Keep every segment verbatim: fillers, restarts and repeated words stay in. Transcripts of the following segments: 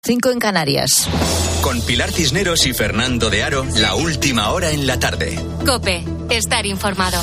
Cinco en Canarias. Con Pilar Cisneros y Fernando de Aro, la última hora en la tarde. COPE, estar informado.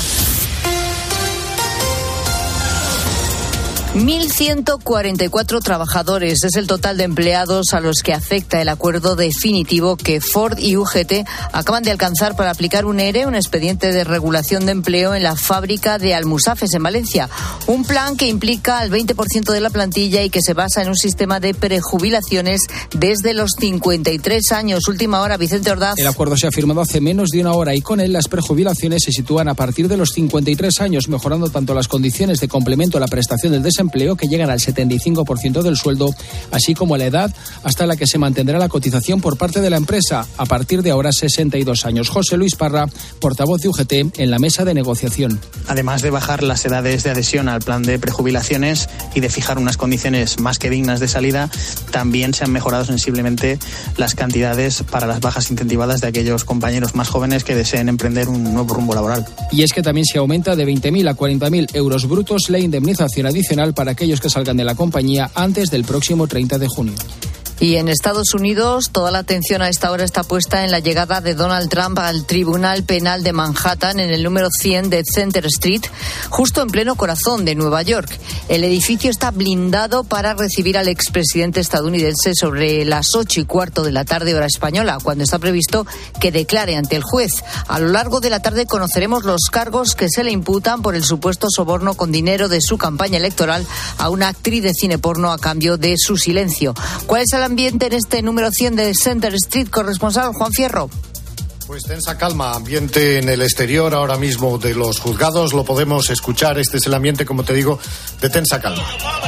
mil ciento cuarenta y cuatro trabajadores es el total de empleados a los que afecta el acuerdo definitivo que Ford y U G T acaban de alcanzar para aplicar un E R E, un expediente de regulación de empleo en la fábrica de Almusafes en Valencia. Un plan que implica al veinte por ciento de la plantilla y que se basa en un sistema de prejubilaciones desde los cincuenta y tres años. Última hora, Vicente Ordaz. El acuerdo se ha firmado hace menos de una hora y con él las prejubilaciones se sitúan a partir de los cincuenta y tres años, mejorando tanto las condiciones de complemento a la prestación del desempleo, que llegan al setenta y cinco por ciento del sueldo, así como la edad hasta la que se mantendrá la cotización por parte de la empresa, a partir de ahora sesenta y dos años. José Luis Parra, portavoz de U G T en la mesa de negociación. Además de bajar las edades de adhesión al plan de prejubilaciones y de fijar unas condiciones más que dignas de salida, también se han mejorado sensiblemente las cantidades para las bajas incentivadas de aquellos compañeros más jóvenes que deseen emprender un nuevo rumbo laboral. Y es que también se aumenta de veinte mil a cuarenta mil euros brutos la indemnización adicional para aquellos que salgan de la compañía antes del próximo treinta de junio. Y en Estados Unidos, toda la atención a esta hora está puesta en la llegada de Donald Trump al Tribunal Penal de Manhattan, en el número cien de Center Street, justo en pleno corazón de Nueva York. El edificio está blindado para recibir al expresidente estadounidense sobre las ocho y cuarto de la tarde, hora española, cuando está previsto que declare ante el juez. A lo largo de la tarde conoceremos los cargos que se le imputan por el supuesto soborno con dinero de su campaña electoral a una actriz de cine porno a cambio de su silencio. ¿Cuál es el ambiente en este número cien de Center Street? Corresponsal Juan Fierro. Pues tensa calma, ambiente en el exterior ahora mismo de los juzgados, lo podemos escuchar, este es el ambiente, como te digo, de tensa calma.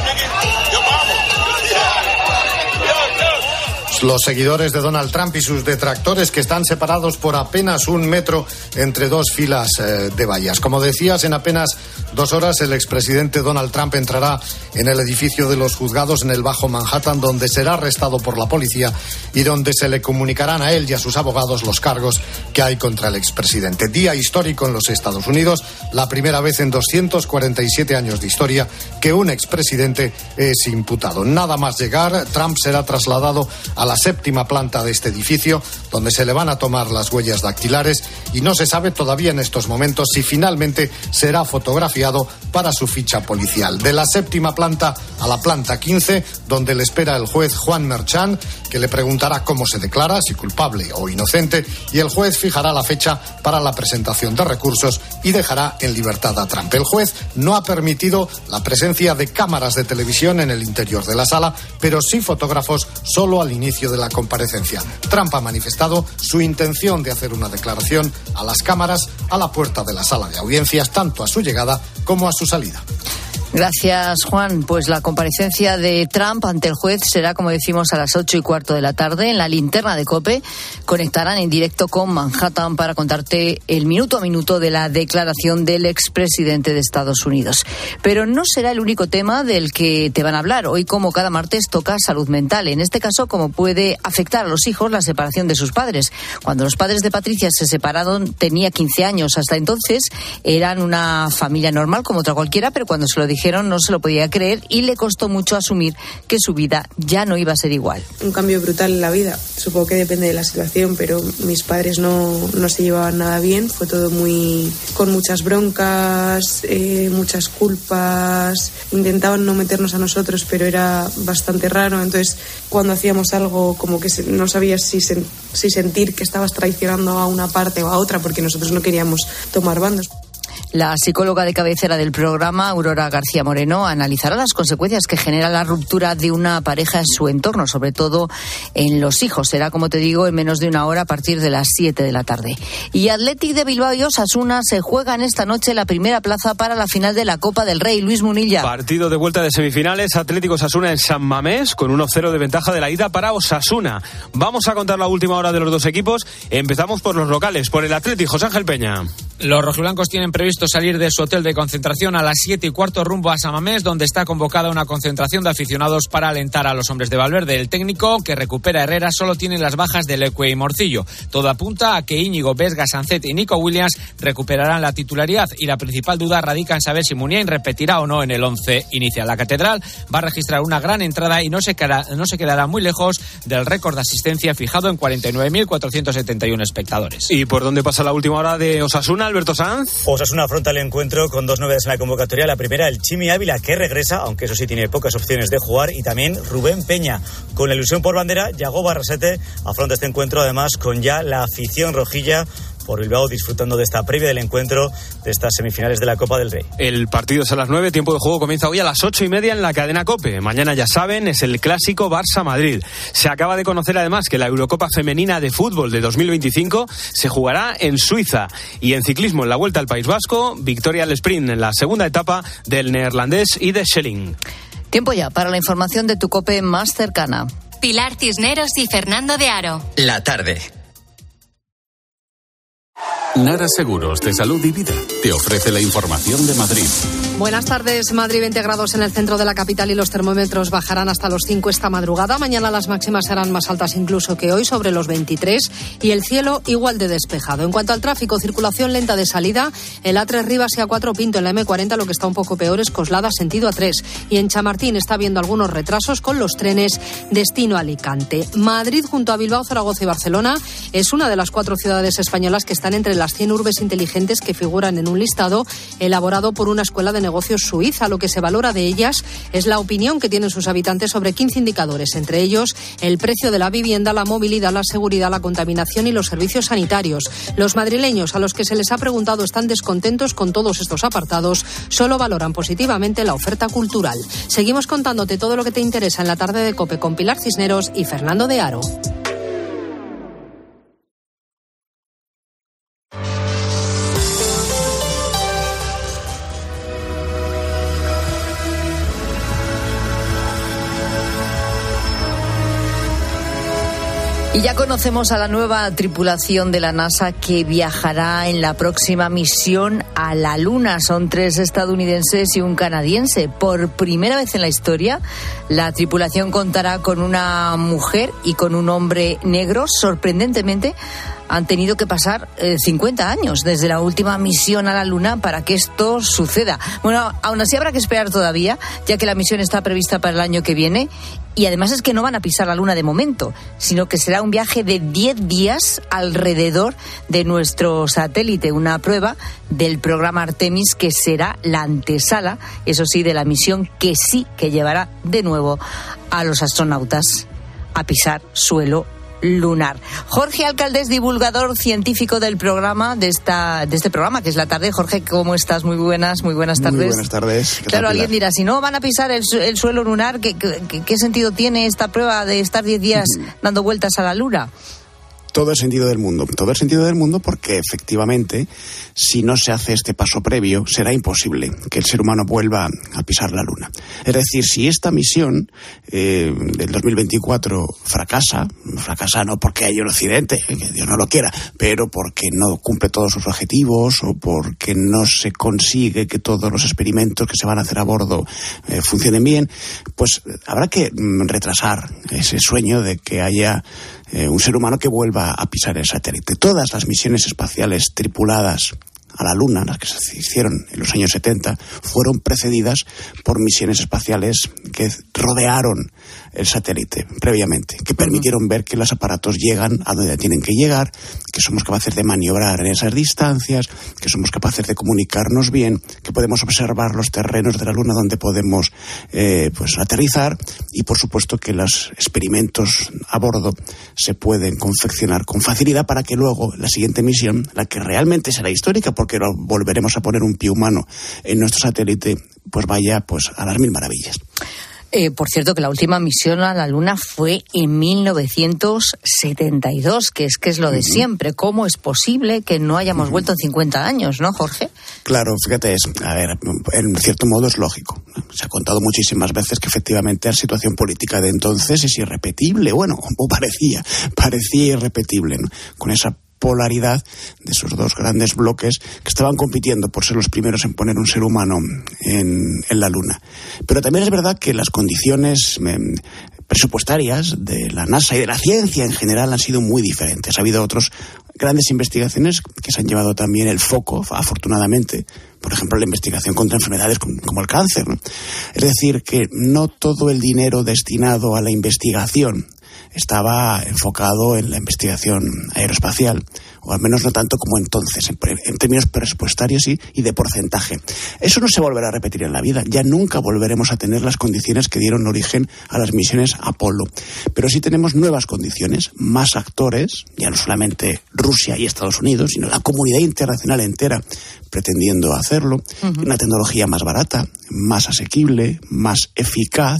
Los seguidores de Donald Trump y sus detractores, que están separados por apenas un metro entre dos filas eh, de vallas. Como decías, en apenas dos horas el expresidente Donald Trump entrará en el edificio de los juzgados en el Bajo Manhattan, donde será arrestado por la policía y donde se le comunicarán a él y a sus abogados los cargos que hay contra el expresidente. Día histórico en los Estados Unidos, la primera vez en doscientos cuarenta y siete años de historia que un expresidente es imputado. Nada más llegar, Trump será trasladado a la la séptima planta de este edificio, donde se le van a tomar las huellas dactilares y no se sabe todavía en estos momentos si finalmente será fotografiado para su ficha policial. De la séptima planta a la planta quince, donde le espera el juez Juan Merchan, que le preguntará cómo se declara, si culpable o inocente, y el juez fijará la fecha para la presentación de recursos y dejará en libertad a Trump. El juez no ha permitido la presencia de cámaras de televisión en el interior de la sala, pero sí fotógrafos solo al inicio de la comparecencia. Trump ha manifestado su intención de hacer una declaración a las cámaras a la puerta de la sala de audiencias, tanto a su llegada como a su salida. Gracias, Juan. Pues la comparecencia de Trump ante el juez será, como decimos, a las ocho y cuarto de la tarde en la linterna de COPE. Conectarán en directo con Manhattan para contarte el minuto a minuto de la declaración del expresidente de Estados Unidos. Pero no será el único tema del que te van a hablar. Hoy, como cada martes, toca salud mental. En este caso, cómo puede afectar a los hijos la separación de sus padres. Cuando los padres de Patricia se separaron, tenía quince años. Hasta entonces eran una familia normal como otra cualquiera, pero cuando se lo dijeron no se lo podía creer y le costó mucho asumir que su vida ya no iba a ser igual. Un cambio brutal en la vida. Supongo que depende de la situación, pero mis padres no, no se llevaban nada bien. Fue todo muy con muchas broncas, eh, muchas culpas. Intentaban no meternos a nosotros, pero era bastante raro. Entonces, cuando hacíamos algo, como que se, no sabías si, sen, si sentir que estabas traicionando a una parte o a otra, porque nosotros no queríamos tomar bandos. La psicóloga de cabecera del programa, Aurora García Moreno, analizará las consecuencias que genera la ruptura de una pareja en su entorno, sobre todo en los hijos. Será, como te digo, en menos de una hora a partir de las siete de la tarde. Y Athletic de Bilbao y Osasuna se juegan esta noche la primera plaza para la final de la Copa del Rey. Luis Munilla. Partido de vuelta de semifinales, Atlético Osasuna en San Mamés, con uno cero de ventaja de la ida para Osasuna. Vamos a contar la última hora de los dos equipos. Empezamos por los locales, por el Athletic. José Ángel Peña. Los rojiblancos tienen previsto salir de su hotel de concentración a las siete y cuarto rumbo a San Mamés, donde está convocada una concentración de aficionados para alentar a los hombres de Valverde. El técnico, que recupera a Herrera, solo tiene las bajas de Leque y Morcillo. Todo apunta a que Íñigo, Vesga, Sancet y Nico Williams recuperarán la titularidad, y la principal duda radica en saber si Muniain repetirá o no en el once inicial. La Catedral va a registrar una gran entrada y no se quedará, no se quedará muy lejos del récord de asistencia fijado en cuarenta y nueve mil cuatrocientos setenta y uno espectadores. ¿Y por dónde pasa la última hora de Osasuna, Alberto Sanz? Osasuna afronta el encuentro con dos novedades en la convocatoria. La primera, el Chimi Ávila, que regresa, aunque eso sí tiene pocas opciones de jugar, y también Rubén Peña. Con la ilusión por bandera, Yago Barrasete afronta este encuentro además con ya la afición rojilla por Bilbao, disfrutando de esta previa del encuentro de estas semifinales de la Copa del Rey. El partido es a las nueve, tiempo de juego comienza hoy a las ocho y media en la cadena COPE. Mañana, ya saben, es el clásico Barça-Madrid. Se acaba de conocer además que la Eurocopa Femenina de Fútbol de dos mil veinticinco se jugará en Suiza. Y en ciclismo, en la Vuelta al País Vasco, victoria al sprint en la segunda etapa del neerlandés y de Schelling. Tiempo ya para la información de tu COPE más cercana. Pilar Cisneros y Fernando de Aro. La tarde. Nara Seguros de Salud y Vida te ofrece la información de Madrid. Buenas tardes. Madrid, veinte grados en el centro de la capital y los termómetros bajarán hasta los cinco esta madrugada. Mañana las máximas serán más altas incluso que hoy, sobre los veintitrés, y el cielo igual de despejado. En cuanto al tráfico, circulación lenta de salida, el A tres Rivas y A cuatro Pinto en la eme cuarenta, lo que está un poco peor es Coslada sentido A tres. Y en Chamartín está habiendo algunos retrasos con los trenes destino Alicante. Madrid, junto a Bilbao, Zaragoza y Barcelona, es una de las cuatro ciudades españolas que están entre las cien urbes inteligentes que figuran en un listado elaborado por una escuela de negocios suiza. Lo que se valora de ellas es la opinión que tienen sus habitantes sobre quince indicadores, entre ellos el precio de la vivienda, la movilidad, la seguridad, la contaminación y los servicios sanitarios. Los madrileños, a los que se les ha preguntado, están descontentos con todos estos apartados, solo valoran positivamente la oferta cultural. Seguimos contándote todo lo que te interesa en la tarde de COPE con Pilar Cisneros y Fernando de Aro. Y ya conocemos a la nueva tripulación de la NASA que viajará en la próxima misión a la Luna. Son tres estadounidenses y un canadiense. Por primera vez en la historia, la tripulación contará con una mujer y con un hombre negro. Sorprendentemente, han tenido que pasar eh, cincuenta años desde la última misión a la Luna para que esto suceda. Bueno, aún así habrá que esperar todavía, ya que la misión está prevista para el año que viene. Y además es que no van a pisar la Luna de momento, sino que será un viaje de diez días alrededor de nuestro satélite, una prueba del programa Artemis que será la antesala, eso sí, de la misión que sí que llevará de nuevo a los astronautas a pisar suelo lunar. Jorge Alcaldes, divulgador científico del programa, de esta de este programa que es La Tarde. Jorge, ¿cómo estás? Muy buenas, muy buenas tardes. Muy buenas tardes. Claro, alguien dirá, si no van a pisar el, el suelo lunar, ¿qué, qué, ¿qué sentido tiene esta prueba de estar diez días uh-huh. dando vueltas a la Luna? Todo el sentido del mundo, todo el sentido del mundo porque efectivamente si no se hace este paso previo será imposible que el ser humano vuelva a pisar la Luna. Es decir, si esta misión eh, del dos mil veinticuatro fracasa, fracasa no porque haya un accidente, que Dios no lo quiera, pero porque no cumple todos sus objetivos o porque no se consigue que todos los experimentos que se van a hacer a bordo eh, funcionen bien, pues habrá que mm, retrasar ese sueño de que haya Eh, un ser humano que vuelva a pisar el satélite. Todas las misiones espaciales tripuladas a la Luna, las que se hicieron en los años setenta, fueron precedidas por misiones espaciales que rodearon el satélite previamente, que permitieron ver que los aparatos llegan a donde tienen que llegar, que somos capaces de maniobrar en esas distancias, que somos capaces de comunicarnos bien, que podemos observar los terrenos de la Luna donde podemos eh, pues aterrizar, y por supuesto que los experimentos a bordo se pueden confeccionar con facilidad para que luego la siguiente misión, la que realmente será histórica porque volveremos a poner un pie humano en nuestro satélite, pues vaya pues a las mil maravillas. Eh, por cierto, que la última misión a la Luna fue en mil novecientos setenta y dos, que es que es lo de uh-huh. siempre. ¿Cómo es posible que no hayamos uh-huh. vuelto en cincuenta años, no, Jorge? Claro, fíjate, es, a ver, en cierto modo es lógico. Se ha contado muchísimas veces que efectivamente la situación política de entonces es irrepetible. Bueno, o parecía, parecía irrepetible, ¿no? Con esa polaridad de esos dos grandes bloques que estaban compitiendo por ser los primeros en poner un ser humano en, en la Luna. Pero también es verdad que las condiciones eh, presupuestarias de la NASA y de la ciencia en general han sido muy diferentes. Ha habido otras grandes investigaciones que se han llevado también el foco, afortunadamente, por ejemplo, la investigación contra enfermedades como el cáncer, ¿no? Es decir, que no todo el dinero destinado a la investigación estaba enfocado en la investigación aeroespacial, o al menos no tanto como entonces, en, en términos presupuestarios y, y de porcentaje. Eso no se volverá a repetir en la vida. Ya nunca volveremos a tener las condiciones que dieron origen a las misiones Apolo. Pero sí tenemos nuevas condiciones, más actores, ya no solamente Rusia y Estados Unidos, sino la comunidad internacional entera pretendiendo hacerlo, uh-huh. Una tecnología más barata, más asequible, más eficaz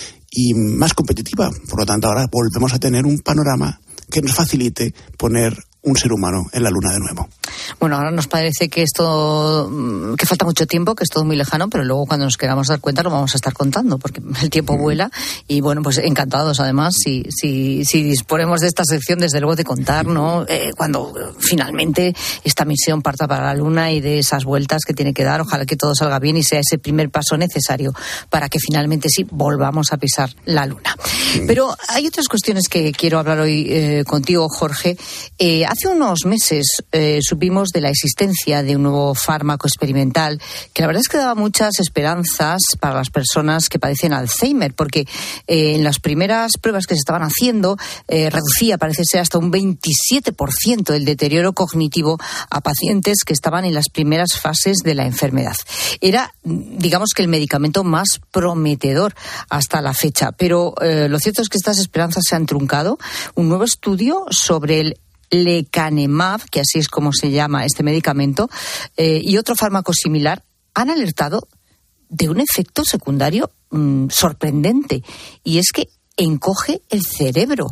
y más competitiva. Por lo tanto, ahora volvemos a tener un panorama que nos facilite poner un ser humano en la Luna de nuevo. Bueno, ahora nos parece que esto, que falta mucho tiempo, que es todo muy lejano, pero luego cuando nos queramos dar cuenta lo vamos a estar contando, porque el tiempo vuela y bueno, pues encantados además si, si, si disponemos de esta sección, desde luego de contar, ¿no? Eh, cuando finalmente esta misión parta para la Luna y de esas vueltas que tiene que dar, ojalá que todo salga bien y sea ese primer paso necesario para que finalmente sí volvamos a pisar la Luna. Pero hay otras cuestiones que quiero hablar hoy eh, contigo, Jorge. Eh, hace unos meses eh, supimos de la existencia de un nuevo fármaco experimental que la verdad es que daba muchas esperanzas para las personas que padecen Alzheimer, porque eh, en las primeras pruebas que se estaban haciendo eh, reducía, parece ser, hasta un veintisiete por ciento el deterioro cognitivo a pacientes que estaban en las primeras fases de la enfermedad. Era, digamos, que el medicamento más prometedor hasta la fecha, pero eh, lo cierto es que estas esperanzas se han truncado. Un nuevo estudio sobre el lecanemab, que así es como se llama este medicamento, eh, y otro fármaco similar, han alertado de un efecto secundario mmm, sorprendente, y es que encoge el cerebro.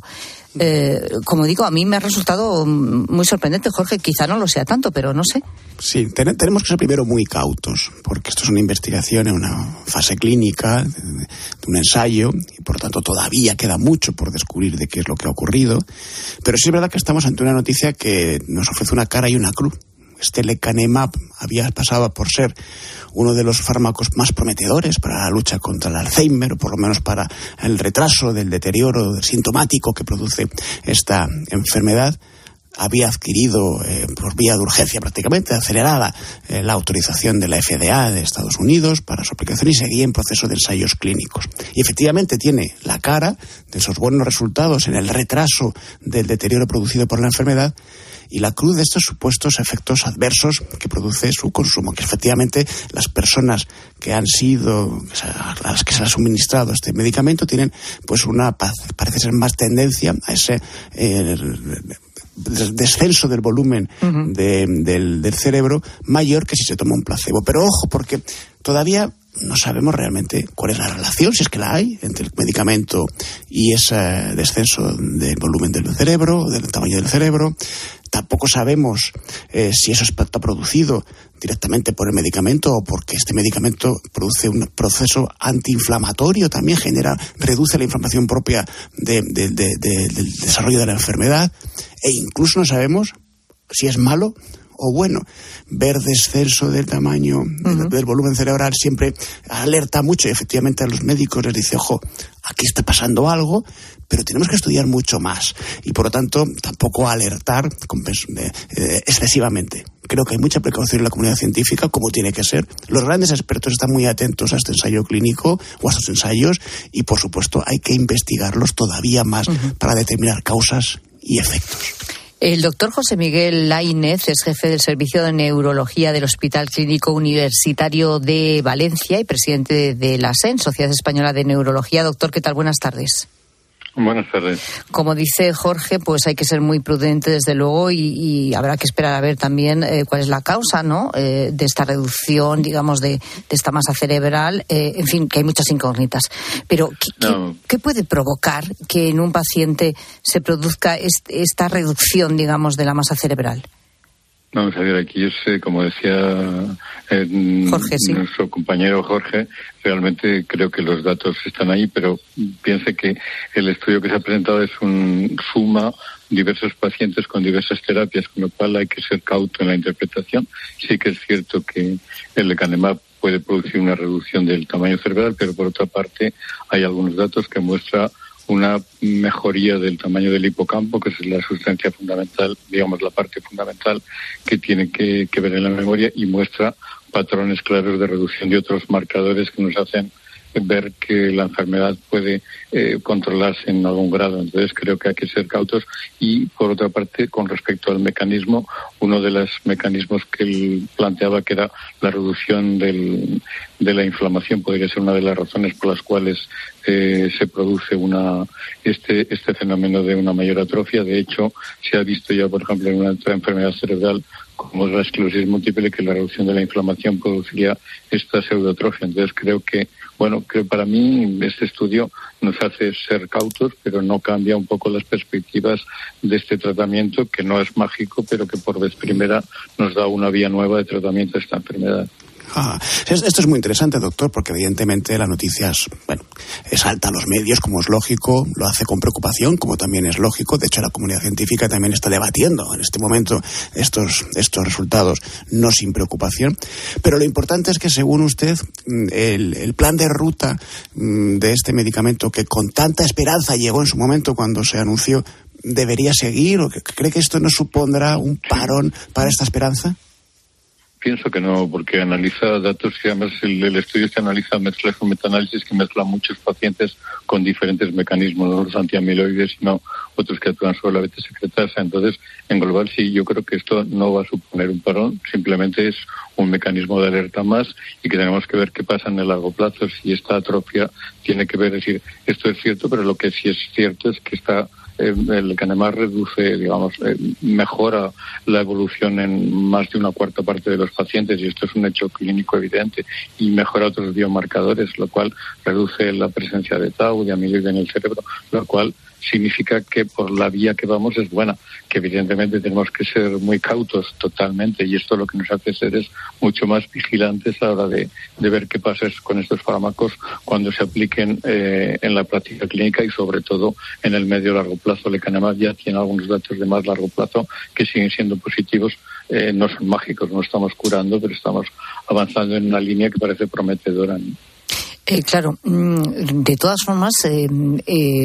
Eh, como digo, a mí me ha resultado muy sorprendente, Jorge, quizá no lo sea tanto, pero no sé. Sí, ten- tenemos que ser primero muy cautos, porque esto es una investigación en una fase clínica, de, de un ensayo, y por tanto todavía queda mucho por descubrir de qué es lo que ha ocurrido, pero sí es verdad que estamos ante una noticia que nos ofrece una cara y una cruz. Este lecanemab había pasado por ser uno de los fármacos más prometedores para la lucha contra el Alzheimer, o por lo menos para el retraso del deterioro sintomático que produce esta enfermedad. Había adquirido eh, por vía de urgencia prácticamente acelerada eh, la autorización de la F D A de Estados Unidos para su aplicación y seguía en proceso de ensayos clínicos. Y efectivamente tiene la cara de esos buenos resultados en el retraso del deterioro producido por la enfermedad y la cruz de estos supuestos efectos adversos que produce su consumo, que efectivamente las personas que han sido, a las que se ha suministrado este medicamento tienen pues una, parece ser más tendencia a ese eh, descenso del volumen uh-huh. de, del, del cerebro mayor que si se toma un placebo. Pero ojo, porque todavía no sabemos realmente cuál es la relación, si es que la hay, entre el medicamento y ese descenso del volumen del cerebro, del tamaño del cerebro. Tampoco sabemos eh, si eso está producido directamente por el medicamento o porque este medicamento produce un proceso antiinflamatorio, también genera, reduce la inflamación propia de, de, de, de, del desarrollo de la enfermedad, e incluso no sabemos si es malo o bueno. Ver descenso del tamaño uh-huh. del, del volumen cerebral siempre alerta mucho y efectivamente a los médicos les dice, ojo, aquí está pasando algo, pero tenemos que estudiar mucho más y por lo tanto tampoco alertar eh, excesivamente. Creo que hay mucha precaución en la comunidad científica, como tiene que ser. Los grandes expertos están muy atentos a este ensayo clínico o a estos ensayos y por supuesto hay que investigarlos todavía más uh-huh. para determinar causas y efectos. El doctor José Miguel Lainez es jefe del Servicio de Neurología del Hospital Clínico Universitario de Valencia y presidente de la S E N, Sociedad Española de Neurología. Doctor, ¿qué tal? Buenas tardes. Buenas tardes. Como dice Jorge, pues hay que ser muy prudente, desde luego, y, y habrá que esperar a ver también eh, cuál es la causa, ¿no?, eh, de esta reducción, digamos, de, de esta masa cerebral. Eh, en fin, que hay muchas incógnitas. Pero, ¿qué, no. ¿qué, ¿qué puede provocar que en un paciente se produzca este, esta reducción, digamos, de la masa cerebral? Vamos a ver, aquí yo sé, como decía eh, Jorge, sí. nuestro compañero Jorge, realmente creo que los datos están ahí, pero piense que el estudio que se ha presentado es un suma diversos pacientes con diversas terapias, con lo cual hay que ser cauto en la interpretación. Sí que es cierto que el lecanemab puede producir una reducción del tamaño cerebral, pero por otra parte hay algunos datos que muestran una mejoría del tamaño del hipocampo, que es la sustancia fundamental, digamos la parte fundamental que tiene que, que ver en la memoria, y muestra patrones claros de reducción de otros marcadores que nos hacen ver que la enfermedad puede eh, controlarse en algún grado. Entonces creo que hay que ser cautos. Y por otra parte, con respecto al mecanismo, uno de los mecanismos que él planteaba, que era la reducción del, de la inflamación, podría ser una de las razones por las cuales eh, se produce una este este fenómeno de una mayor atrofia. De hecho, se ha visto ya, por ejemplo, en una otra enfermedad cerebral como es la esclerosis múltiple, que la reducción de la inflamación produciría esta pseudoatrofia. Entonces creo que, bueno, que para mí este estudio nos hace ser cautos, pero no cambia un poco las perspectivas de este tratamiento, que no es mágico, pero que por vez primera nos da una vía nueva de tratamiento de esta enfermedad. Ah, esto es muy interesante, doctor, porque evidentemente la noticia es, bueno, salta a los medios, como es lógico, lo hace con preocupación, como también es lógico. De hecho, la comunidad científica también está debatiendo en este momento estos, estos resultados, no sin preocupación. Pero lo importante es que, según usted, el, el plan de ruta de este medicamento, que con tanta esperanza llegó en su momento cuando se anunció, ¿debería seguir? ¿O cree que esto no supondrá un parón para esta esperanza? Pienso que no, porque analiza datos y además el, el estudio se analiza, mezcla un metaanálisis que mezcla muchos pacientes con diferentes mecanismos, no los antiamiloides, sino otros que actúan sobre la beta secretasa. Entonces, en global sí, yo creo que esto no va a suponer un parón, simplemente es un mecanismo de alerta más y que tenemos que ver qué pasa en el largo plazo, si esta atrofia tiene que ver, es decir, esto es cierto, pero lo que sí es cierto es que está el lecanemab reduce, digamos, eh, mejora la evolución en más de una cuarta parte de los pacientes, y esto es un hecho clínico evidente, y mejora otros biomarcadores, lo cual reduce la presencia de tau, de amiloide en el cerebro, lo cual significa que por la vía que vamos es buena, que evidentemente tenemos que ser muy cautos totalmente, y esto lo que nos hace ser es mucho más vigilantes a la hora de, de ver qué pasa con estos fármacos cuando se apliquen eh, en la práctica clínica, y sobre todo en el medio largo plazo. Lecanemab ya tiene algunos datos de más largo plazo que siguen siendo positivos, eh, no son mágicos, no estamos curando, pero estamos avanzando en una línea que parece prometedora, ¿no? Eh, claro, de todas formas, eh, eh,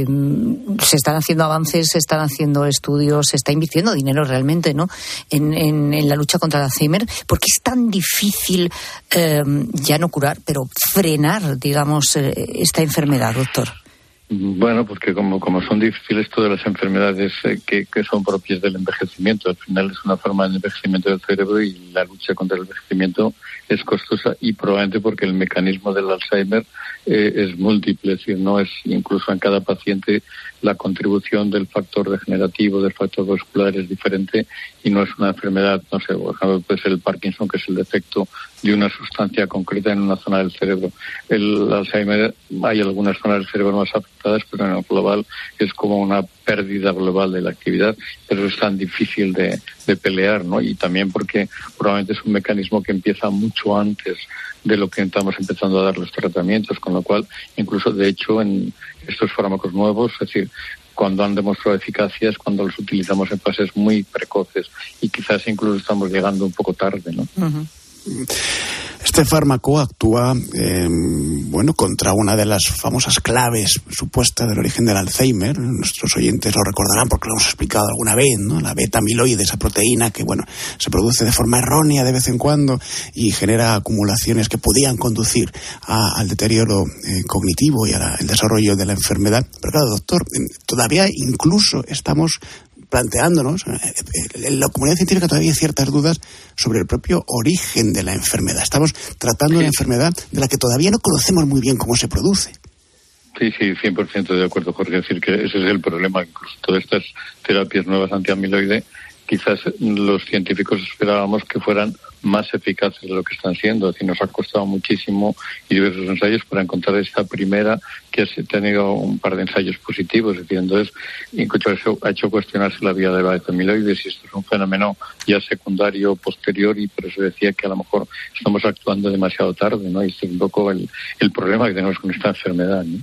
se están haciendo avances, se están haciendo estudios, se está invirtiendo dinero realmente, ¿no?, en, en, en la lucha contra el Alzheimer. ¿Por qué es tan difícil, eh, ya no curar, pero frenar, digamos, eh, esta enfermedad, doctor? Bueno, porque como, como son difíciles todas las enfermedades eh, que, que son propias del envejecimiento, al final es una forma de envejecimiento del cerebro, y la lucha contra el envejecimiento es costosa, y probablemente porque el mecanismo del Alzheimer eh, es múltiple, es decir, no es incluso en cada paciente la contribución del factor degenerativo, del factor vascular es diferente, y no es una enfermedad, no sé, por ejemplo, pues el Parkinson, que es el defecto de una sustancia concreta en una zona del cerebro. El Alzheimer, hay algunas zonas del cerebro más afectadas, pero en el global es como una pérdida global de la actividad, pero es tan difícil de, de pelear, ¿no? Y también porque probablemente es un mecanismo que empieza mucho antes de lo que estamos empezando a dar los tratamientos, con lo cual, incluso de hecho, en estos fármacos nuevos, es decir, cuando han demostrado eficacia es cuando los utilizamos en fases muy precoces, y quizás incluso estamos llegando un poco tarde, ¿no? Uh-huh. Este fármaco actúa, eh, bueno, contra una de las famosas claves supuestas del origen del Alzheimer. Nuestros oyentes lo recordarán porque lo hemos explicado alguna vez, ¿no? La beta-amiloide, esa proteína que, bueno, se produce de forma errónea de vez en cuando y genera acumulaciones que podían conducir a, al deterioro eh, cognitivo y al desarrollo de la enfermedad. Pero claro, doctor, todavía incluso estamos planteándonos, en la comunidad científica todavía hay ciertas dudas sobre el propio origen de la enfermedad. Estamos tratando una enfermedad de la que todavía no conocemos muy bien cómo se produce. Sí, sí, cien por ciento de acuerdo, Jorge. Es decir, que ese es el problema. Incluso todas estas terapias nuevas antiamiloide, quizás los científicos esperábamos que fueran más eficaces de lo que están siendo. Es decir, nos ha costado muchísimo y diversos ensayos para encontrar esta primera que ha tenido un par de ensayos positivos. Es decir, entonces, incluso eso ha hecho cuestionarse la vía de la amiloides, y esto es un fenómeno ya secundario, posterior, y por eso decía que a lo mejor estamos actuando demasiado tarde, ¿no? Y este es un poco el, el problema que tenemos con esta enfermedad, ¿no?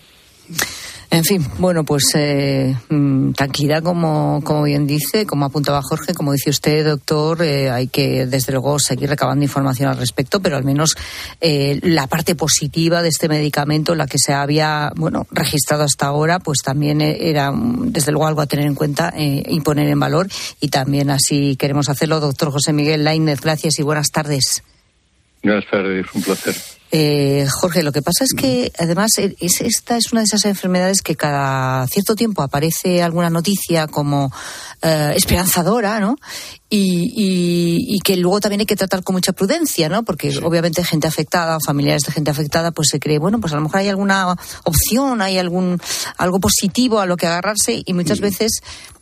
En fin, bueno, pues eh, tranquilidad, como, como bien dice, como apuntaba Jorge, como dice usted, doctor, eh, hay que desde luego seguir recabando información al respecto, pero al menos eh, la parte positiva de este medicamento, la que se había, bueno, registrado hasta ahora, pues también era desde luego algo a tener en cuenta eh, y poner en valor, y también así queremos hacerlo. Doctor José Miguel Lainez, gracias y buenas tardes. Buenas tardes, un placer. Eh, Jorge, lo que pasa es que además es, esta es una de esas enfermedades que cada cierto tiempo aparece alguna noticia como eh, esperanzadora, ¿no? Y, y, y que luego también hay que tratar con mucha prudencia, ¿no? Porque sí, obviamente gente afectada, familiares de gente afectada, pues se cree, bueno, pues a lo mejor hay alguna opción, hay algún algo positivo a lo que agarrarse, y muchas mm. veces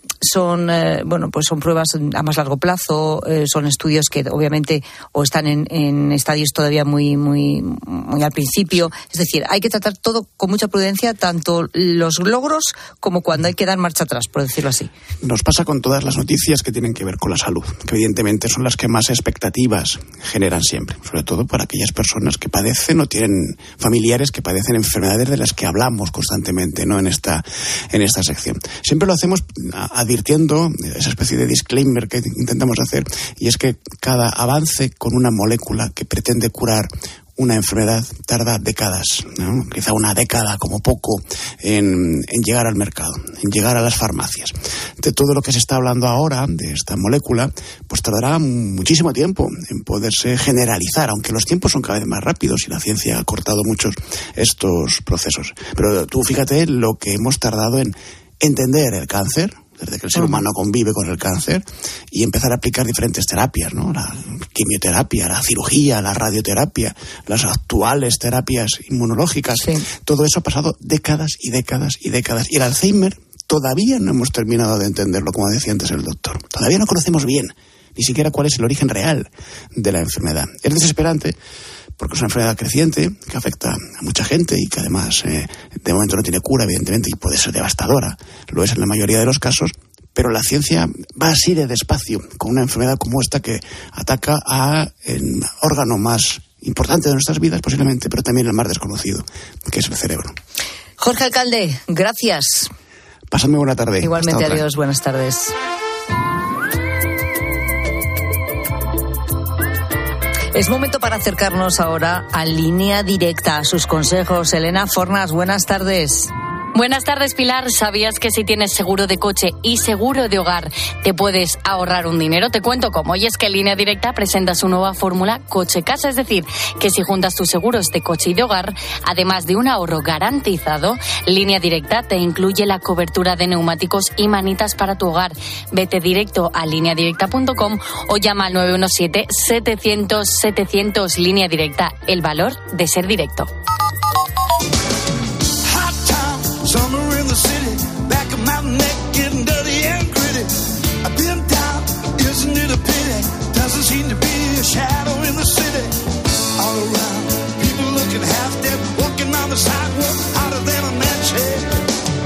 son eh, bueno pues son pruebas a más largo plazo, eh, son estudios que obviamente o están en, en estadios todavía muy muy muy al principio. Es decir, hay que tratar todo con mucha prudencia, tanto los logros como cuando hay que dar marcha atrás, por decirlo así. Nos pasa con todas las noticias que tienen que ver con la salud, que evidentemente son las que más expectativas generan siempre, sobre todo para aquellas personas que padecen o tienen familiares que padecen enfermedades de las que hablamos constantemente, ¿no? en esta en esta sección. Siempre lo hacemos a advirtiendo esa especie de disclaimer que intentamos hacer, y es que cada avance con una molécula que pretende curar una enfermedad tarda décadas, ¿no? Quizá una década como poco en, en llegar al mercado, en llegar a las farmacias. De todo lo que se está hablando ahora de esta molécula, pues tardará muchísimo tiempo en poderse generalizar, aunque los tiempos son cada vez más rápidos y la ciencia ha cortado muchos estos procesos. Pero tú fíjate lo que hemos tardado en entender el cáncer, desde que el ser humano convive con el cáncer, y empezar a aplicar diferentes terapias, ¿no? La quimioterapia, la cirugía, la radioterapia, las actuales terapias inmunológicas. Sí. Todo eso ha pasado décadas y décadas y décadas. Y el Alzheimer todavía no hemos terminado de entenderlo, como decía antes el doctor. Todavía no conocemos bien ni siquiera cuál es el origen real de la enfermedad. Es desesperante, porque es una enfermedad creciente que afecta a mucha gente y que además eh, de momento no tiene cura, evidentemente, y puede ser devastadora. Lo es en la mayoría de los casos, pero la ciencia va así de despacio con una enfermedad como esta que ataca a el órgano más importante de nuestras vidas, posiblemente, pero también el más desconocido, que es el cerebro. Jorge Alcalde, gracias. Pasadme buena tarde. Igualmente, adiós, buenas tardes. Es momento para acercarnos ahora a Línea Directa, a sus consejos. Elena Fornas, buenas tardes. Buenas tardes, Pilar. ¿Sabías que si tienes seguro de coche y seguro de hogar te puedes ahorrar un dinero? Te cuento cómo. Y es que Línea Directa presenta su nueva fórmula coche-casa. Es decir, que si juntas tus seguros de coche y de hogar, además de un ahorro garantizado, Línea Directa te incluye la cobertura de neumáticos y manitas para tu hogar. Vete directo a línea directa punto com o llama al nueve uno siete, setecientos, setecientos. Línea Directa, el valor de ser directo. Summer in the city, back of my neck getting dirty and gritty. I've been down, isn't it a pity? Doesn't seem to be a shadow in the city. All around, people looking half dead, walking on the sidewalk, hotter than a match head.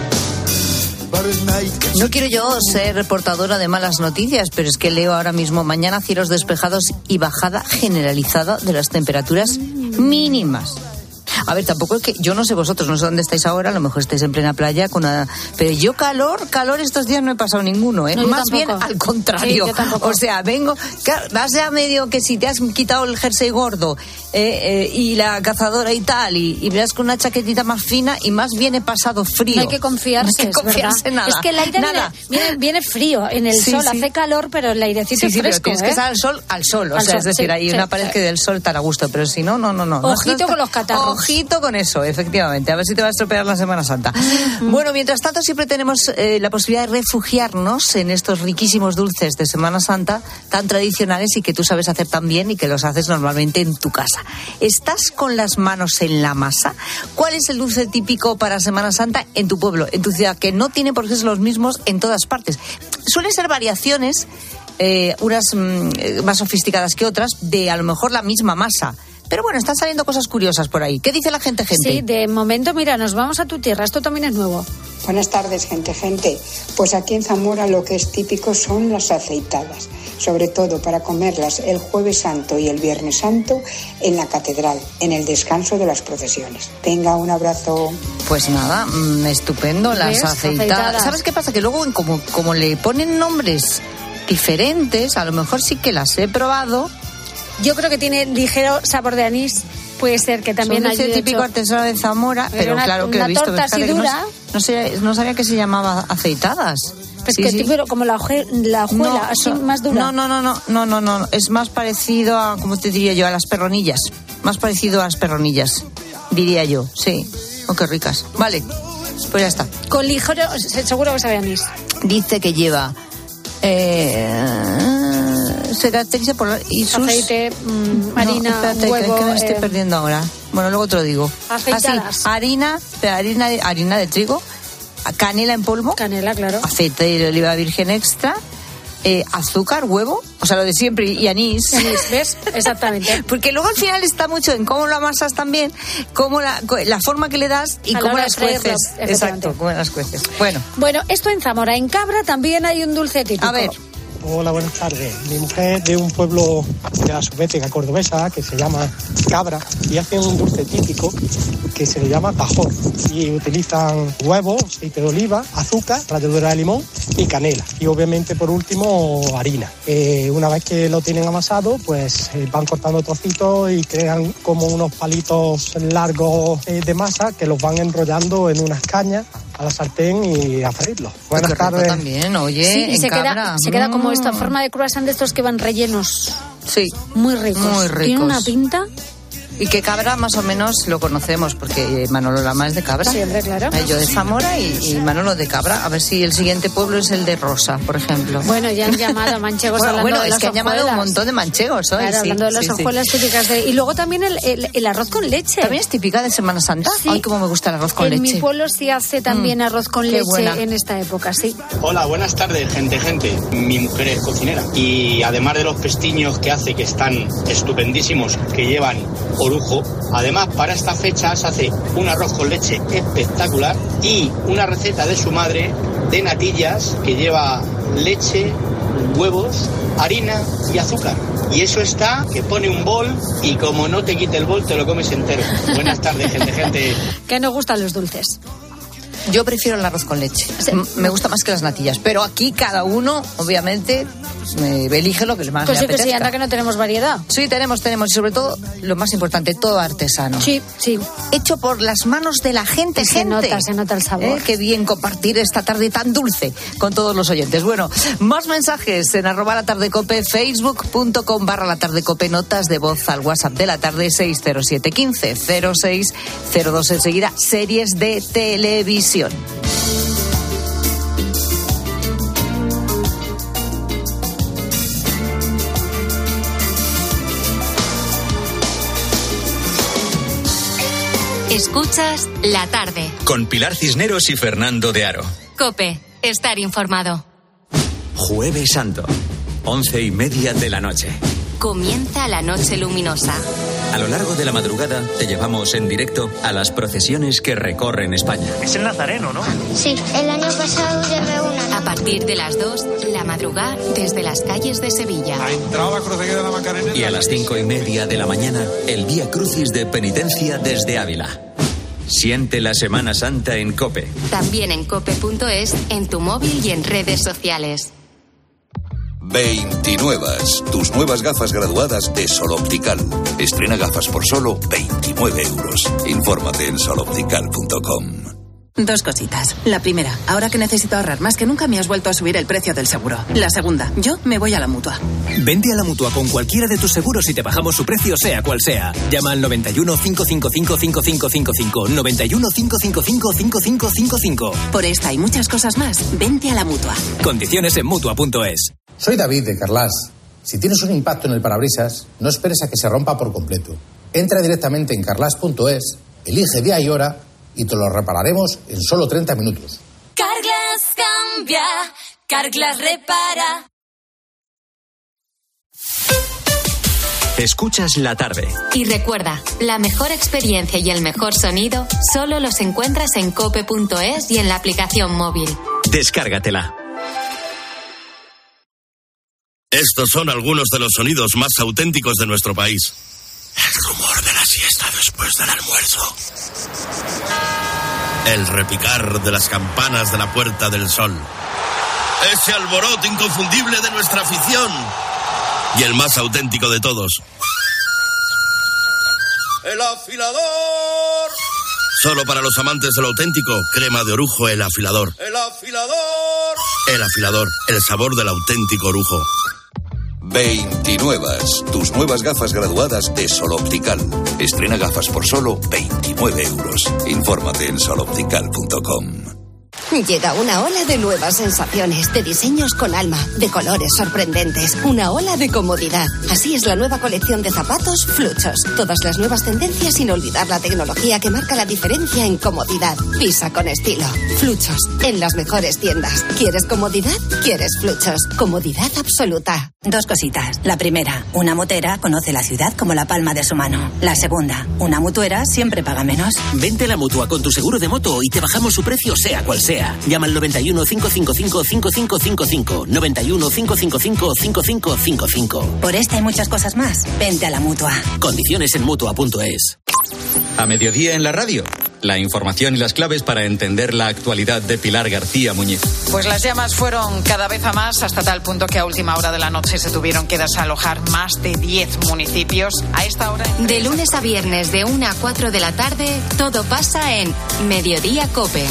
No quiero yo ser portadora de malas noticias, pero es que leo ahora mismo: mañana cielos despejados y bajada generalizada de las temperaturas mínimas. A ver, tampoco es que, yo no sé vosotros, no sé dónde estáis ahora, a lo mejor estáis en plena playa con una, pero yo calor, calor estos días no he pasado ninguno, ¿eh? No, más tampoco. bien al contrario. Sí, o sea, vengo, claro, vas ya medio que si te has quitado el jersey gordo eh, eh, y la cazadora y tal, y, y verás con una chaquetita más fina y más bien he pasado frío. No hay que confiarse, no hay que confiarse es nada. Es que el aire nada. Viene, viene, viene frío, en el sí, sol sí. hace calor, pero el airecito sí, es sí, fresco. Pero tienes ¿eh? que estar al sol, al sol, o al sea, sol, es decir, sí, hay sí, una pared sí. que del sol tan a gusto, pero si no, no, no, no. Ojito no, con los catarros. Ojito con eso, efectivamente, a ver si te va a estropear la Semana Santa. Bueno, mientras tanto siempre tenemos eh, la posibilidad de refugiarnos en estos riquísimos dulces de Semana Santa tan tradicionales y que tú sabes hacer tan bien y que los haces normalmente en tu casa. ¿Estás con las manos en la masa? ¿Cuál es el dulce típico para Semana Santa en tu pueblo, en tu ciudad, que no tiene por qué ser los mismos en todas partes? Suelen ser variaciones eh, unas mm, más sofisticadas que otras, de a lo mejor la misma masa. Pero bueno, están saliendo cosas curiosas por ahí. ¿Qué dice la gente, gente? Sí, de momento, mira, nos vamos a tu tierra. Esto también es nuevo. Buenas tardes, gente, gente. Pues aquí en Zamora lo que es típico son las aceitadas. Sobre todo para comerlas el Jueves Santo y el Viernes Santo en la catedral, en el descanso de las procesiones. Venga, un abrazo. Pues nada, mmm, estupendo, las aceitadas. aceitadas. ¿Sabes qué pasa? Que luego, como, como le ponen nombres diferentes, a lo mejor sí que las he probado. Yo creo que tiene ligero sabor de anís. Puede ser que también Son haya ese típico hecho... artesano de Zamora, pero, pero una, claro que una he visto. torta así dura. No, no, sé, no sabía que se llamaba aceitadas. Pues sí, que sí. Tipo, como la, hoje, la hojuela, no, así so, más dura. No, no, no, no, no, no, no, es más parecido a, ¿cómo te diría yo? A las perronillas. Más parecido a las perronillas, diría yo, sí. Oh, qué ricas. Vale, pues ya está. Con ligero, seguro que sabe anís. Dice que lleva... Eh, se caracteriza por y sus... aceite, mmm, harina, no, espérate, huevo... que me estoy eh... perdiendo ahora. Bueno, luego te lo digo. Aceitadas. Así, harina, harina, de, harina de trigo, canela en polvo. Canela, claro. Aceite de oliva virgen extra. Eh, azúcar, huevo, o sea, lo de siempre, y anís. Anís, ¿ves? Exactamente. Porque luego al final está mucho en cómo lo amasas también, cómo la, la forma que le das y a cómo las cueces. Exacto, cómo las cueces. Bueno. Bueno, esto en Zamora. En Cabra también hay un dulce típico. A ver. Hola, buenas tardes. Mi mujer es de un pueblo de la subbética cordobesa que se llama Cabra y hacen un dulce típico que se le llama cajón y utilizan huevos, aceite de oliva, azúcar, ralladura de limón y canela y obviamente por último harina. Eh, una vez que lo tienen amasado, pues eh, van cortando trocitos y crean como unos palitos largos eh, de masa que los van enrollando en unas cañas a la sartén y a freírlos. Buenas Qué tardes. También, oye, sí, y en se Cabra. queda, se queda como esta forma de croissant de estos que van rellenos. Sí. Muy ricos. Muy ricos. Tiene una pinta. Y que Cabra más o menos lo conocemos, porque Manolo Lama es de Cabra. Sí, hombre, claro. Yo de Zamora y, y Manolo de Cabra. A ver si el siguiente pueblo es el de Rosa, por ejemplo. Bueno, ya han llamado a manchegos bueno, hablando bueno, de es las que han hojuelas. llamado un montón de manchegos hoy. Claro, sí, hablando de las sí, hojuelas sí. típicas de... Y luego también el, el, el arroz con leche. ¿También es típica de Semana Santa? Sí. Ay, cómo me gusta el arroz con en leche. En mi pueblo sí hace también mm, arroz con leche buena. En esta época, sí. Hola, buenas tardes, gente, gente. Mi mujer es cocinera y además de los pestiños que hace, que están estupendísimos, que llevan orujo, además para esta fecha se hace un arroz con leche espectacular y una receta de su madre de natillas que lleva leche, huevos, harina y azúcar. Y eso está, que pone un bol y como no te quite el bol te lo comes entero. Buenas tardes, gente, gente. Que nos gustan los dulces. Yo prefiero el arroz con leche. Sí. Me gusta más que las natillas. Pero aquí cada uno, obviamente, eh, elige lo que más pues le sí, apetezca. Que sí, anda que no tenemos variedad. Sí, tenemos, tenemos. Y sobre todo, lo más importante, todo artesano. Sí, sí. Hecho por las manos de la gente, se gente. nota, se nota el sabor. Eh, qué bien compartir esta tarde tan dulce con todos los oyentes. Bueno, más mensajes en arroba la tarde cope, facebook.com barra la tarde cope, notas de voz al WhatsApp de la tarde seis cero siete uno cinco cero seis cero dos. Enseguida, series de televisión. Escuchas La Tarde. Con Pilar Cisneros y Fernando de Aro. COPE, estar informado. Jueves Santo, once y media de la noche. Comienza la noche luminosa. A lo largo de la madrugada te llevamos en directo a las procesiones que recorren España. Es el Nazareno, ¿no? Sí, el año pasado llevé una. A partir de las dos, la madrugada desde las calles de Sevilla. Ha entrado la crucería de la Macarena. Y a las cinco y media de la mañana, el Vía Crucis de penitencia desde Ávila. Siente la Semana Santa en COPE. También en cope punto es, en tu móvil y en redes sociales. veintinuevas, tus nuevas gafas graduadas de Sol Optical. Estrena gafas por solo veintinueve euros. Infórmate en sol optical punto com. Dos cositas. La primera, ahora que necesito ahorrar más que nunca me has vuelto a subir el precio del seguro. La segunda, yo me voy a la Mutua. Vente a la Mutua con cualquiera de tus seguros y te bajamos su precio sea cual sea. Llama al noventa y uno, cinco cinco cinco, cinco cinco cinco cinco, noventa y uno, cinco cinco cinco, cinco cinco cinco cinco. Por esta y muchas cosas más, vente a la Mutua. Condiciones en Mutua punto es. Soy David de Carlas. Si tienes un impacto en el parabrisas, no esperes a que se rompa por completo. Entra directamente en carlas punto es, elige día y hora y te lo repararemos en solo treinta minutos. Carglass cambia, Carglass repara. Escuchas La Tarde. Y recuerda, la mejor experiencia y el mejor sonido solo los encuentras en cope punto es y en la aplicación móvil. Descárgatela. Estos son algunos de los sonidos más auténticos de nuestro país. El rumor de la siesta después del almuerzo. El repicar de las campanas de la Puerta del Sol. Ese alboroto inconfundible de nuestra afición. Y el más auténtico de todos. ¡El afilador! Solo para los amantes de lo auténtico, crema de orujo El Afilador. ¡El afilador! El Afilador, el sabor del auténtico orujo. veintinuevas, tus nuevas gafas graduadas de Sol Optical. Estrena gafas por solo veintinueve euros. Infórmate en sol optical punto com. Llega una ola de nuevas sensaciones, de diseños con alma, de colores sorprendentes, una ola de comodidad. Así es la nueva colección de zapatos Fluchos. Todas las nuevas tendencias sin olvidar la tecnología que marca la diferencia en comodidad. Pisa con estilo. Fluchos, en las mejores tiendas. ¿Quieres comodidad? ¿Quieres Fluchos? Comodidad absoluta. Dos cositas. La primera, una motera conoce la ciudad como la palma de su mano. La segunda, una mutuera siempre paga menos. Vente a la Mutua con tu seguro de moto y te bajamos su precio sea cual sea. Llama al noventa y uno, cinco cinco cinco, cinco cinco cinco cinco. noventa y uno, cinco cinco cinco, cinco cinco cinco cinco. Por esta y muchas cosas más, vente a la Mutua. Condiciones en mutua punto es. A mediodía en la radio. La información y las claves para entender la actualidad de Pilar García Muñiz. Pues las llamas fueron cada vez a más, hasta tal punto que a última hora de la noche se tuvieron que desalojar más de diez municipios. A esta hora... De lunes a viernes, de una a cuatro de la tarde, todo pasa en Mediodía Cope.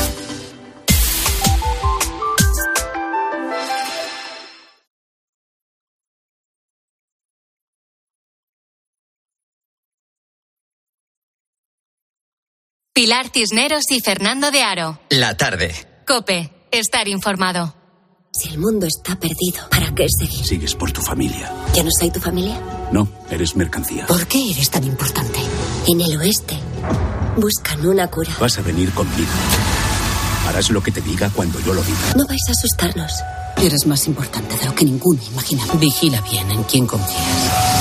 Pilar Cisneros y Fernando de Aro. La Tarde. Cope, estar informado. Si el mundo está perdido, ¿para qué seguir? Sigues por tu familia. ¿Ya no soy tu familia? No, eres mercancía. ¿Por qué eres tan importante? En el oeste buscan una cura. Vas a venir conmigo. Harás lo que te diga cuando yo lo diga. No vais a asustarnos. Eres más importante de lo que ninguno imagina. Vigila bien en quién confías.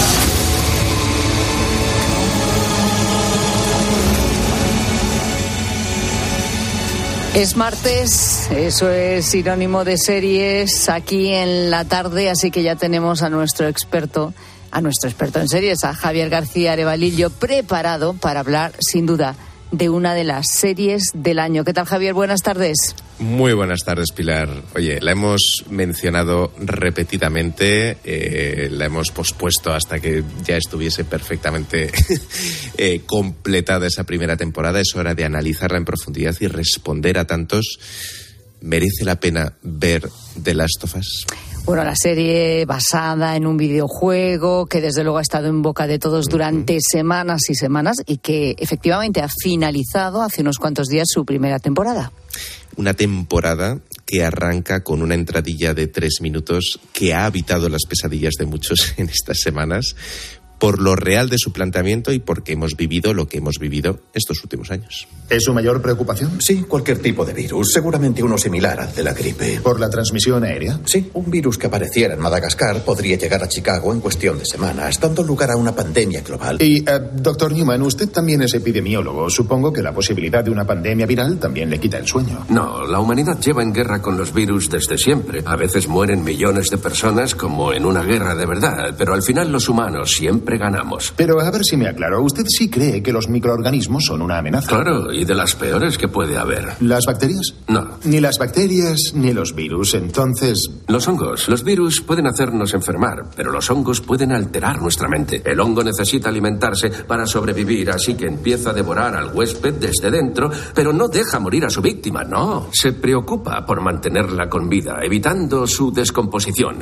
Es martes, eso es sinónimo de series aquí en La Tarde, así que ya tenemos a nuestro experto, a nuestro experto en series, a Javier García Arevalillo, preparado para hablar, sin duda, de una de las series del año. ¿Qué tal, Javier? Buenas tardes. Muy buenas tardes, Pilar. Oye, la hemos mencionado repetidamente, eh, la hemos pospuesto hasta que ya estuviese perfectamente eh, completada esa primera temporada. Es hora de analizarla en profundidad y responder a tantos. ¿Merece la pena ver The Last of Us? Bueno, la serie basada en un videojuego que desde luego ha estado en boca de todos durante semanas y semanas y que efectivamente ha finalizado hace unos cuantos días su primera temporada. Una temporada que arranca con una entradilla de tres minutos que ha habitado las pesadillas de muchos en estas semanas por lo real de su planteamiento y porque hemos vivido lo que hemos vivido estos últimos años. ¿Es su mayor preocupación? Sí, cualquier tipo de virus, seguramente uno similar al de la gripe. ¿Por la transmisión aérea? Sí, un virus que apareciera en Madagascar podría llegar a Chicago en cuestión de semanas, dando lugar a una pandemia global. Y, uh, doctor Newman, usted también es epidemiólogo. Supongo que la posibilidad de una pandemia viral también le quita el sueño. No, la humanidad lleva en guerra con los virus desde siempre. A veces mueren millones de personas como en una guerra de verdad, pero al final los humanos siempre ganamos. Pero a ver si me aclaro, ¿usted sí cree que los microorganismos son una amenaza? Claro, y de las peores que puede haber. ¿Las bacterias? No. Ni las bacterias ni los virus, entonces... Los hongos. Los virus pueden hacernos enfermar, pero los hongos pueden alterar nuestra mente. El hongo necesita alimentarse para sobrevivir, así que empieza a devorar al huésped desde dentro, pero no deja morir a su víctima, no. Se preocupa por mantenerla con vida, evitando su descomposición.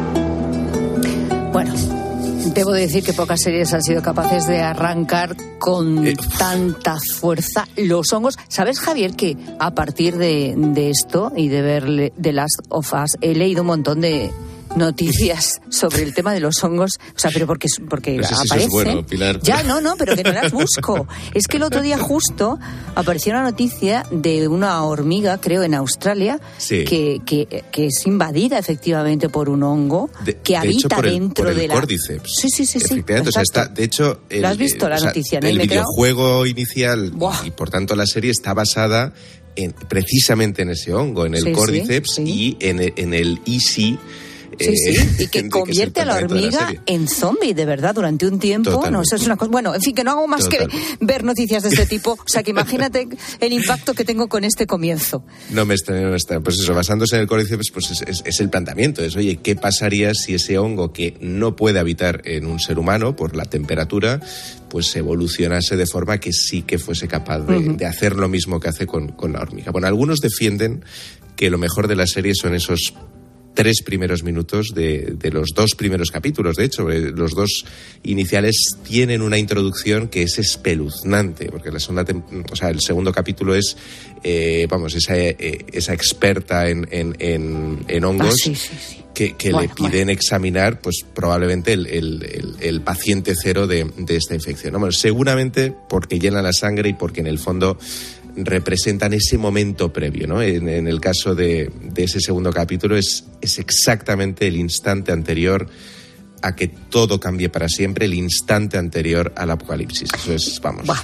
Bueno, debo decir que pocas series han sido capaces de arrancar con eh. tanta fuerza los hongos. ¿Sabes, Javier, que a partir de, de esto y de ver The Last of Us he leído un montón de, noticias sobre el tema de los hongos, o sea, pero porque, porque no sé si aparecen. Eso es bueno, Pilar. Ya, no, no, pero que no las busco. Es que el otro día justo apareció una noticia de una hormiga, creo, en Australia, sí. que, que, que es invadida efectivamente por un hongo de, que de habita hecho, por el, dentro por el de la... Cordyceps. Sí, sí, sí. sí o sea, está, de hecho... El, ¿Lo has visto, eh, la o sea, noticia? ¿No? El videojuego quedado... inicial y, y, por tanto, la serie está basada en, precisamente en ese hongo, en el sí, Cordyceps sí, sí. y en, en el E C. Sí, sí, y que convierte que a la hormiga la en zombie, de verdad, durante un tiempo. Totalmente. No, eso es una cosa. Bueno, en fin, que no hago más Totalmente. que ver noticias de este tipo. O sea, que imagínate el impacto que tengo con este comienzo. No me está, no me está. Pues eso, basándose en el Cordyceps, pues es, es, es el planteamiento. Es, oye, ¿qué pasaría si ese hongo que no puede habitar en un ser humano por la temperatura, pues evolucionase de forma que sí que fuese capaz de, uh-huh. de hacer lo mismo que hace con, con la hormiga? Bueno, algunos defienden que lo mejor de la serie son esos tres primeros minutos de, de los dos primeros capítulos. De hecho, los dos iniciales tienen una introducción que es espeluznante, porque la segunda, o sea, el segundo capítulo es, eh, vamos, esa, eh, esa experta en, en, en, en hongos. Ah, sí, sí, sí. que, que bueno, le piden bueno. examinar, pues probablemente el, el, el, el paciente cero de, de esta infección, ¿no? Bueno, seguramente porque llena la sangre y porque en el fondo representan ese momento previo, ¿no? En, en el caso de, de ese segundo capítulo es, es exactamente el instante anterior a que todo cambie para siempre, el instante anterior al apocalipsis. Eso es, vamos... Bah.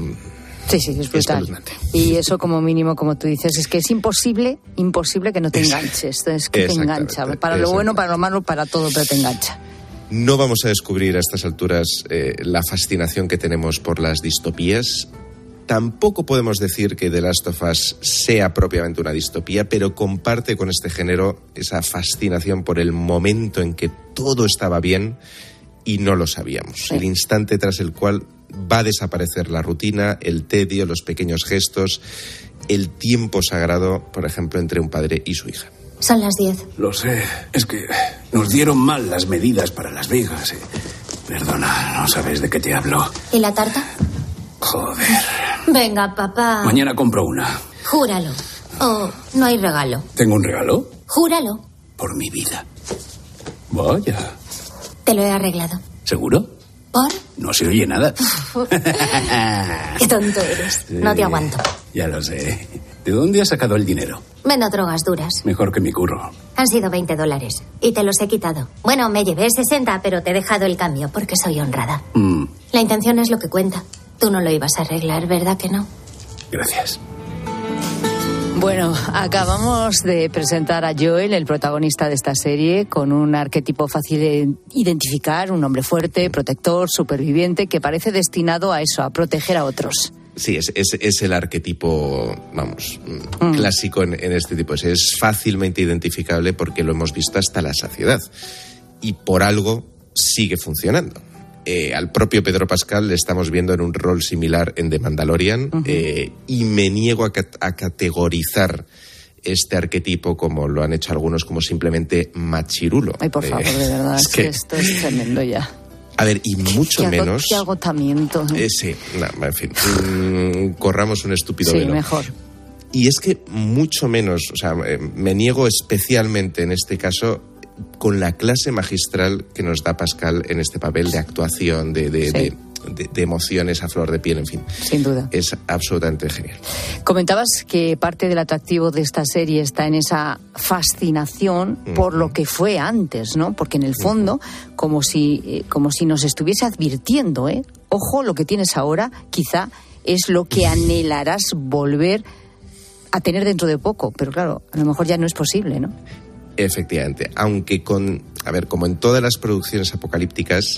Sí, sí, es brutal. Y eso como mínimo, como tú dices, es que es imposible, imposible que no te enganches. Es que te engancha. Para lo bueno, para lo malo, para todo, pero te engancha. No vamos a descubrir a estas alturas eh, la fascinación que tenemos por las distopías. Tampoco podemos decir que The Last of Us sea propiamente una distopía, pero comparte con este género esa fascinación por el momento en que todo estaba bien y no lo sabíamos. Sí. El instante tras el cual va a desaparecer la rutina, el tedio, los pequeños gestos, el tiempo sagrado, por ejemplo, entre un padre y su hija. Son las diez. Lo sé. Es que nos dieron mal las medidas para Las Vegas. Eh. Perdona, no sabes de qué te hablo. ¿Y la tarta? Joder. Venga, papá. Mañana compro una. Júralo. Oh, no hay regalo. ¿Tengo un regalo? Júralo. Por mi vida. Vaya. Te lo he arreglado. ¿Seguro? ¿Por? No se oye nada. Qué tonto eres. Sí, no te aguanto. Ya lo sé. ¿De dónde has sacado el dinero? Vendo drogas duras. Mejor que mi curro. Han sido veinte dólares. Y te los he quitado. Bueno, me llevé sesenta, pero te he dejado el cambio porque soy honrada. Mm. La intención es lo que cuenta. Tú no lo ibas a arreglar, ¿verdad que no? Gracias. Bueno, acabamos de presentar a Joel, el protagonista de esta serie, con un arquetipo fácil de identificar, un hombre fuerte, protector, superviviente, que parece destinado a eso, a proteger a otros. Sí, es, es, es el arquetipo, vamos, mm. clásico en, en este tipo. Es fácilmente identificable porque lo hemos visto hasta la saciedad. Y por algo sigue funcionando. Eh, al propio Pedro Pascal le estamos viendo en un rol similar en The Mandalorian, uh-huh. eh, y me niego a, cat- a categorizar este arquetipo como lo han hecho algunos, como simplemente machirulo. Ay, por favor, eh, de verdad, es que esto es tremendo ya. A ver, y mucho qué menos... Qué agotamiento. ¿No? Eh, sí, no, en fin, mm, corramos un estúpido sí, velo. Sí, mejor. Y es que mucho menos, o sea, eh, me niego especialmente en este caso con la clase magistral que nos da Pascal en este papel de actuación, de, de, sí. de, de, de emociones a flor de piel, en fin. Sin duda. Es absolutamente genial. Comentabas que parte del atractivo de esta serie está en esa fascinación uh-huh. por lo que fue antes, ¿no? Porque en el fondo, uh-huh. como si, eh, como si nos estuviese advirtiendo, ¿eh? Ojo, lo que tienes ahora quizá es lo que anhelarás volver a tener dentro de poco, pero claro, a lo mejor ya no es posible, ¿no? Efectivamente, aunque con, a ver, como en todas las producciones apocalípticas,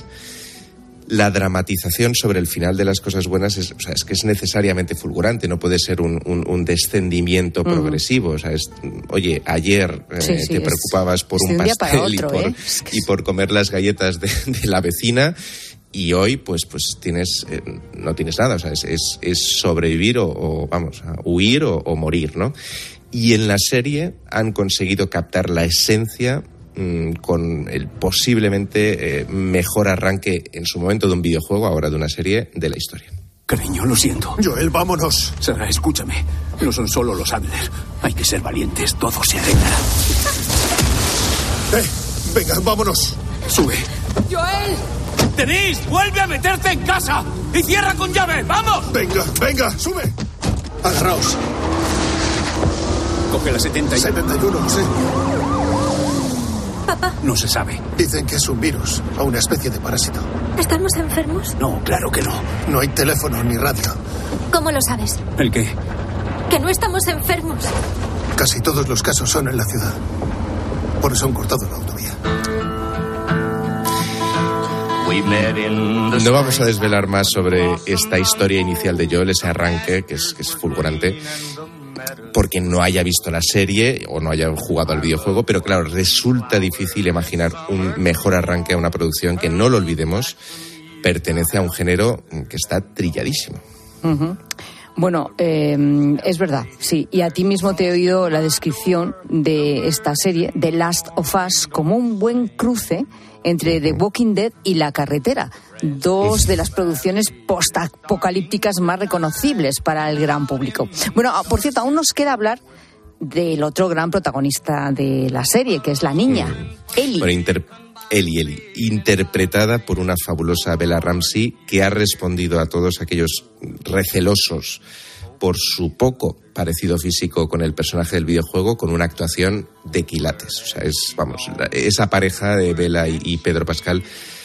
la dramatización sobre el final de las cosas buenas es, o sea, es que es necesariamente fulgurante, no puede ser un, un, un descendimiento uh-huh. progresivo. O sea, es, oye, ayer eh, sí, sí, te preocupabas por un, un pastel otro, y, por, ¿eh? es que y por comer las galletas de, de la vecina, y hoy pues pues tienes eh, no tienes nada. O sea, es, es, es sobrevivir o, o vamos, a huir o, o morir, ¿no? Y en la serie han conseguido captar la esencia mmm, con el posiblemente eh, mejor arranque en su momento de un videojuego, ahora de una serie, de la historia. Cariño, lo siento. Joel, vámonos. Sara, escúchame. No son solo los Adler. Hay que ser valientes. Todo se arreglará. ¡Eh! Venga, vámonos. Sube. ¡Joel! ¡Denise! ¡Vuelve a meterte en casa! ¡Y cierra con llave! ¡Vamos! Venga, venga, sube. Agarraos. Coge la setenta y... setenta y uno, sí. Papá. No se sabe. Dicen que es un virus o una especie de parásito. ¿Estamos enfermos? No, claro que no. No hay teléfono ni radio. ¿Cómo lo sabes? ¿El qué? Que no estamos enfermos. Casi todos los casos son en la ciudad. Por eso han cortado la autovía. No vamos a desvelar más sobre esta historia inicial de Joel, ese arranque que es, que es fulgurante, porque no haya visto la serie o no haya jugado al videojuego, pero claro, resulta difícil imaginar un mejor arranque a una producción que, no lo olvidemos, pertenece a un género que está trilladísimo. Uh-huh. Bueno, eh, es verdad, sí. Y a ti mismo te he oído la descripción de esta serie, The Last of Us, como un buen cruce entre The Walking Dead y La Carretera, dos de las producciones postapocalípticas más reconocibles para el gran público. Bueno, por cierto, aún nos queda hablar del otro gran protagonista de la serie, que es la niña, mm. Ellie. Bueno, inter- Ellie, Ellie, interpretada por una fabulosa Bella Ramsey, que ha respondido a todos aquellos recelosos por su poco parecido físico con el personaje del videojuego, con una actuación de quilates. O sea, es, vamos, esa pareja de Bella y, y Pedro Pascal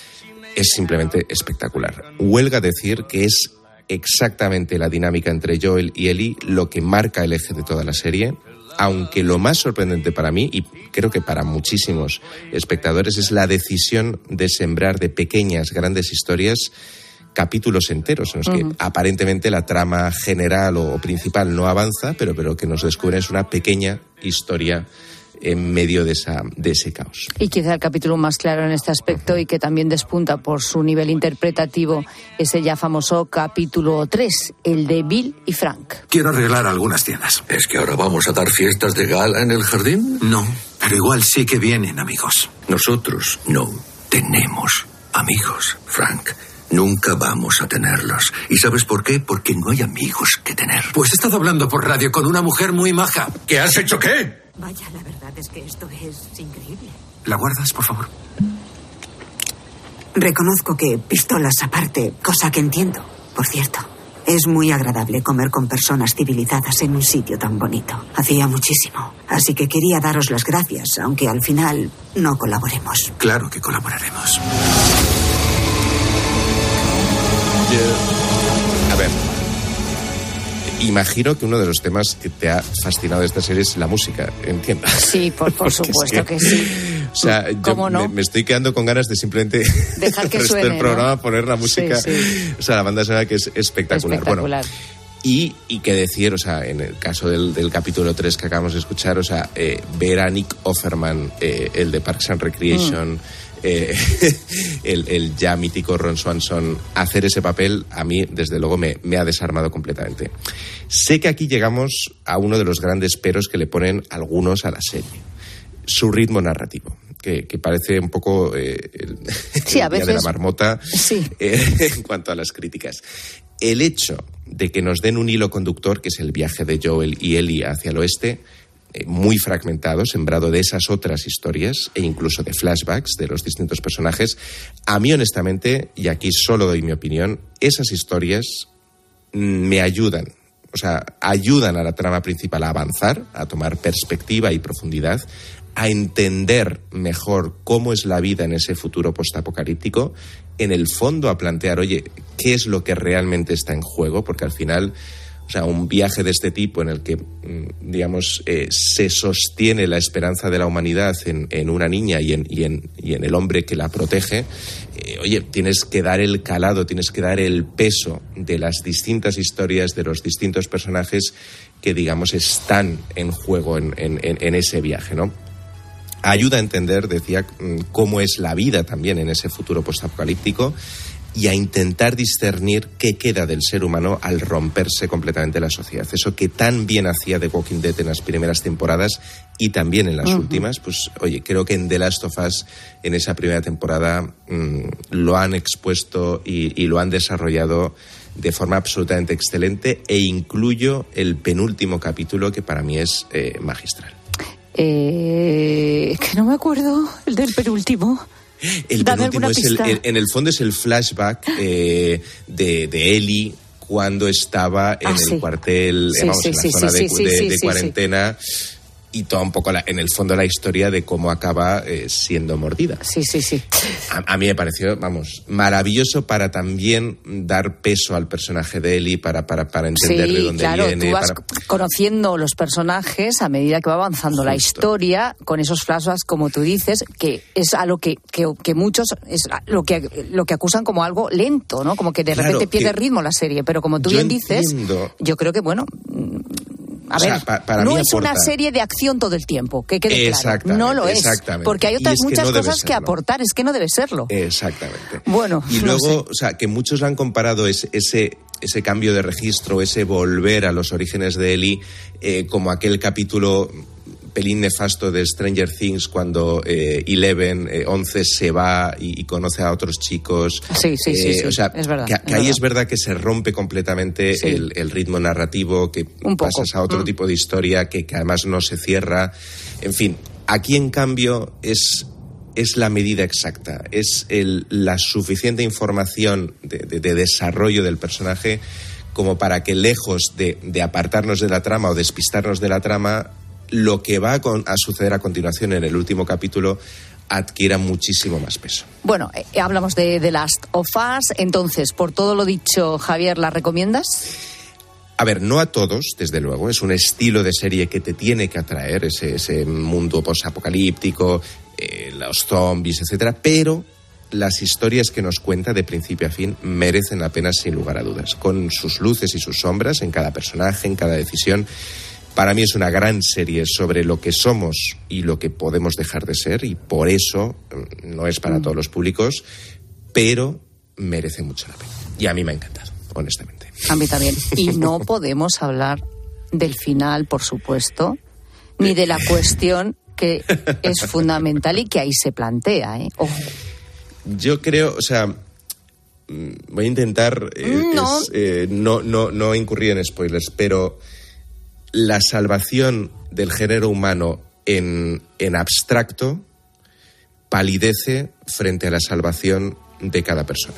es simplemente espectacular. Huelga decir que es exactamente la dinámica entre Joel y Ellie lo que marca el eje de toda la serie, aunque lo más sorprendente para mí, y creo que para muchísimos espectadores, es la decisión de sembrar de pequeñas, grandes historias capítulos enteros en los uh-huh. que aparentemente la trama general o principal no avanza, pero, pero que nos descubren es una pequeña historia en medio de, esa, de ese caos. Y quizá el capítulo más claro en este aspecto, y que también despunta por su nivel interpretativo, es el ya famoso capítulo tres, el de Bill y Frank. Quiero arreglar algunas tiendas. ¿Es que ahora vamos a dar fiestas de gala en el jardín? No, pero igual sí que vienen amigos. Nosotros no tenemos amigos, Frank. Nunca vamos a tenerlos. ¿Y sabes por qué? Porque no hay amigos que tener. Pues he estado hablando por radio con una mujer muy maja. ¿Qué has hecho qué? Vaya, la verdad es que esto es increíble. ¿La guardas, por favor? Reconozco que pistolas aparte, cosa que entiendo, por cierto. Es muy agradable comer con personas civilizadas en un sitio tan bonito. Hacía muchísimo. Así que quería daros las gracias, aunque al final no colaboremos. Claro que colaboraremos. A ver, imagino que uno de los temas que te ha fascinado de esta serie es la música, entiendo. Sí, por, por supuesto es que, que sí. O sea, yo no? me, me estoy quedando con ganas de simplemente dejar que el resto suene, del programa, ¿no? poner la música, sí, sí. O sea, la banda sonora, que es espectacular. Espectacular. Bueno, y, y qué decir, o sea, en el caso del, del capítulo tres que acabamos de escuchar, o sea, eh, ver a Nick Offerman, eh, el de Parks and Recreation, mm. Eh, el, el ya mítico Ron Swanson, hacer ese papel, a mí desde luego me, me ha desarmado completamente. Sé que aquí llegamos a uno de los grandes peros que le ponen algunos a la serie: su ritmo narrativo, que, que parece un poco eh, el, sí, el a veces, día de la marmota, sí. eh, en cuanto a las críticas. El hecho de que nos den un hilo conductor, que es el viaje de Joel y Ellie hacia el oeste, muy fragmentado, sembrado de esas otras historias e incluso de flashbacks de los distintos personajes. A mí, honestamente, y aquí solo doy mi opinión, esas historias me ayudan, o sea, ayudan a la trama principal a avanzar, a tomar perspectiva y profundidad, a entender mejor cómo es la vida en ese futuro postapocalíptico, en el fondo a plantear, oye, ¿qué es lo que realmente está en juego? Porque al final, o sea, un viaje de este tipo en el que, digamos, eh, se sostiene la esperanza de la humanidad en, en una niña y en, y, en, y en el hombre que la protege, eh, oye, tienes que dar el calado, tienes que dar el peso de las distintas historias, de los distintos personajes que, digamos, están en juego en, en, en ese viaje, ¿no? Ayuda a entender, decía, cómo es la vida también en ese futuro postapocalíptico, y a intentar discernir qué queda del ser humano al romperse completamente la sociedad. Eso que tan bien hacía The Walking Dead en las primeras temporadas y también en las uh-huh. últimas, pues oye, creo que en The Last of Us, en esa primera temporada, mmm, lo han expuesto y, y lo han desarrollado de forma absolutamente excelente, e incluyo el penúltimo capítulo, que para mí es eh, magistral. Eh, que no me acuerdo, el del penúltimo. El Dame penúltimo es el, el, en el fondo es el flashback eh, de, de Ellie cuando estaba en ah, el sí. cuartel, sí, vamos, sí, en la sí, zona sí, de, sí, de, sí, de sí, cuarentena. Sí. Y toda un poco, la, en el fondo, la historia de cómo acaba eh, siendo mordida. Sí, sí, sí. A, a mí me pareció, vamos, maravilloso para también dar peso al personaje de Ellie, para, para, para entender sí, de dónde claro, viene. Tú vas para... conociendo los personajes a medida que va avanzando Justo. la historia, con esos flashbacks, como tú dices, que es a lo que, que, que muchos, es lo que, lo que acusan como algo lento, ¿no? Como que de repente claro, pierde ritmo la serie. Pero como tú bien dices, yo creo que, bueno... A ver, o sea, pa, para no es aporta... una serie de acción todo el tiempo, que quede claro. No lo es, porque hay otras muchas que no cosas que aportar, es que no debe serlo. Exactamente. Bueno, y luego, no sé. o sea, que muchos han comparado ese, ese, ese cambio de registro, ese volver a los orígenes de Ellie, eh, como aquel capítulo pelín nefasto de Stranger Things cuando eh, Eleven, eh, once, se va y, y conoce a otros chicos. Sí, sí, eh, sí, sí. O sea, es verdad, que, es que verdad. ahí es verdad que se rompe completamente sí. el, el ritmo narrativo, que Un pasas poco. a otro mm. tipo de historia que, que además no se cierra. En fin, aquí en cambio es... es la medida exacta, es el, la suficiente información de, de, de desarrollo del personaje como para que, lejos de, de apartarnos de la trama o despistarnos de la trama, lo que va a, con, a suceder a continuación en el último capítulo adquiera muchísimo más peso. Bueno, eh, hablamos de The Last of Us, entonces, por todo lo dicho, Javier, ¿la recomiendas? A ver, no a todos, desde luego, es un estilo de serie que te tiene que atraer, ese, ese mundo posapocalíptico, eh, los zombies, etcétera, pero las historias que nos cuenta de principio a fin merecen la pena sin lugar a dudas, con sus luces y sus sombras en cada personaje, en cada decisión. Para mí es una gran serie sobre lo que somos y lo que podemos dejar de ser, y por eso no es para todos los públicos, pero merece mucho la pena. Y a mí me ha encantado, honestamente. A mí también. Y no podemos hablar del final, por supuesto, ni de la cuestión que es fundamental y que ahí se plantea, ¿eh? Ojo. Yo creo, o sea, voy a intentar eh, no. Es, eh, no, no, no incurrir en spoilers, pero la salvación del género humano en, en abstracto palidece frente a la salvación de cada persona.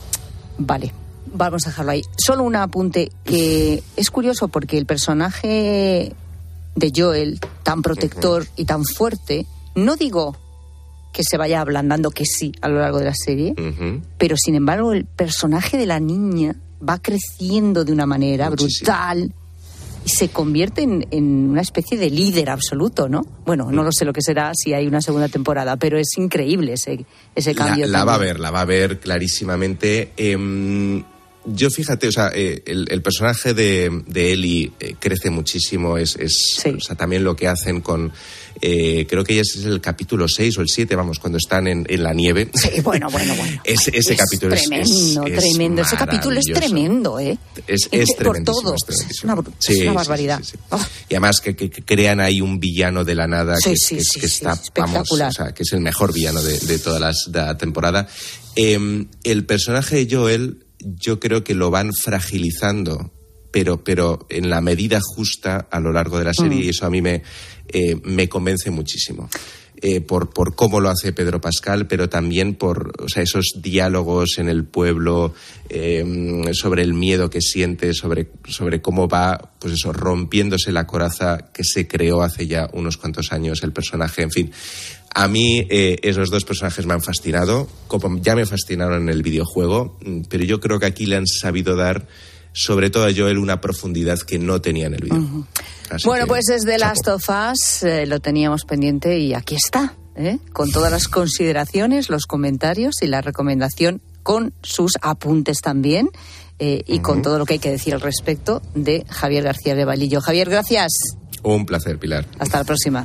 Vale. Vamos a dejarlo ahí. Solo un apunte que es curioso porque el personaje de Joel, tan protector uh-huh. y tan fuerte, no digo que se vaya ablandando, que sí, a lo largo de la serie, uh-huh. pero sin embargo el personaje de la niña va creciendo de una manera Muchísimo. brutal y se convierte en, en una especie de líder absoluto, ¿no? Bueno, no lo sé lo que será si hay una segunda temporada, pero es increíble ese, ese cambio. La, la va a ver, la va a ver clarísimamente. Eh, Yo, fíjate, o sea, eh, el, el personaje de, de Ellie eh, crece muchísimo, es, es sí. o sea, también lo que hacen con, eh, creo que es el capítulo seis o el siete, vamos, cuando están en, en la nieve. Sí, bueno, bueno, bueno. Es, ese es capítulo tremendo, es, es tremendo, ese capítulo es tremendo, ¿eh? Es, es por tremendísimo. todo, es, es una, sí, es una barbaridad. Sí, sí, sí. Oh. Y además que, que, que crean ahí un villano de la nada sí, que, sí, que, sí, que sí, está, sí, vamos, o sea, que es el mejor villano de, de toda las, de la temporada. Eh, el personaje de Joel, yo creo que lo van fragilizando, pero, pero en la medida justa a lo largo de la serie, mm. y eso a mí me, eh, me convence muchísimo. Eh, por, por cómo lo hace Pedro Pascal, pero también por, o sea, esos diálogos en el pueblo, eh, sobre el miedo que siente, sobre, sobre cómo va, pues eso, rompiéndose la coraza que se creó hace ya unos cuantos años el personaje. En fin, a mí eh, esos dos personajes me han fascinado, como ya me fascinaron en el videojuego, pero yo creo que aquí le han sabido dar, sobre todo a Joel, una profundidad que no tenía en el videojuego. Uh-huh. Bueno, pues es The Last of Us, eh, lo teníamos pendiente y aquí está, ¿eh? Con todas las consideraciones, los comentarios y la recomendación, con sus apuntes también, eh, y uh-huh. con todo lo que hay que decir al respecto, de Javier García de Valillo. Javier, gracias. Un placer, Pilar. Hasta la próxima.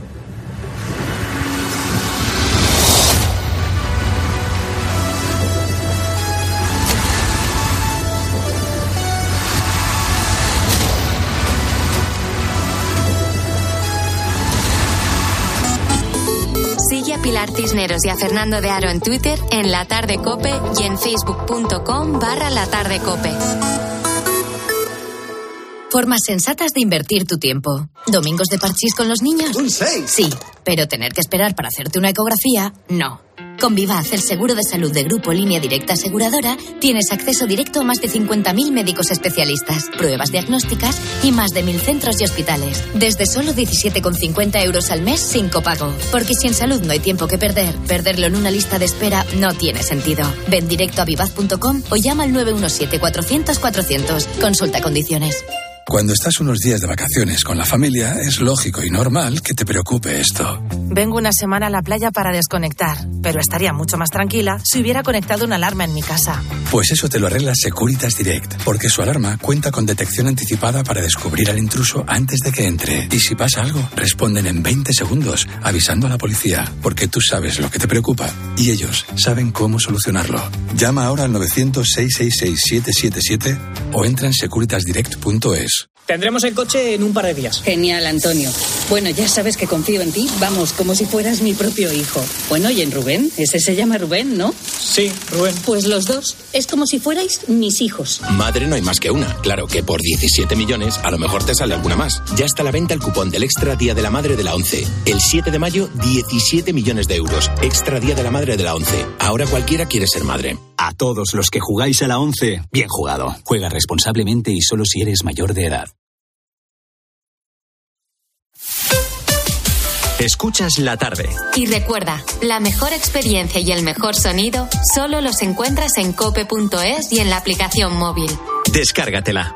Sigue a Pilar Cisneros y a Fernando de Aro en Twitter, en La Tarde Cope y en facebook punto com barra La Tarde Cope. Formas sensatas de invertir tu tiempo. ¿Domingos de parchís con los niños? ¡Un seis! Sí, pero tener que esperar para hacerte una ecografía, no. Con Vivaz, el seguro de salud de Grupo Línea Directa Aseguradora, tienes acceso directo a más de cincuenta mil médicos especialistas, pruebas diagnósticas y más de mil centros y hospitales. Desde solo diecisiete con cincuenta euros al mes sin copago. Porque si en salud no hay tiempo que perder, perderlo en una lista de espera no tiene sentido. Ven directo a vivaz punto com o llama al nueve uno siete cuatrocientos cuatrocientos. Consulta condiciones. Cuando estás unos días de vacaciones con la familia, es lógico y normal que te preocupe esto. Vengo una semana a la playa para desconectar, pero estaría mucho más tranquila si hubiera conectado una alarma en mi casa. Pues eso te lo arregla Securitas Direct, porque su alarma cuenta con detección anticipada para descubrir al intruso antes de que entre. Y si pasa algo, responden en veinte segundos, avisando a la policía, porque tú sabes lo que te preocupa y ellos saben cómo solucionarlo. Llama ahora al novecientos, seiscientos sesenta y seis, siete siete siete o entra en securitas direct punto es. Tendremos el coche en un par de días. Genial, Antonio. Bueno, ya sabes que confío en ti. Vamos, como si fueras mi propio hijo. Bueno, y en Rubén. Ese se llama Rubén, ¿no? Sí, Rubén. Pues los dos. Es como si fuerais mis hijos. Madre no hay más que una. Claro que por diecisiete millones a lo mejor te sale alguna más. Ya está a la venta el cupón del Extra Día de la Madre de la ONCE. El siete de mayo, diecisiete millones de euros. Extra Día de la Madre de la ONCE. Ahora cualquiera quiere ser madre. A todos los que jugáis a la ONCE, bien jugado. Juega responsablemente y solo si eres mayor de edad. Escuchas la tarde. Y recuerda, la mejor experiencia y el mejor sonido solo los encuentras en cope punto es y en la aplicación móvil. Descárgatela.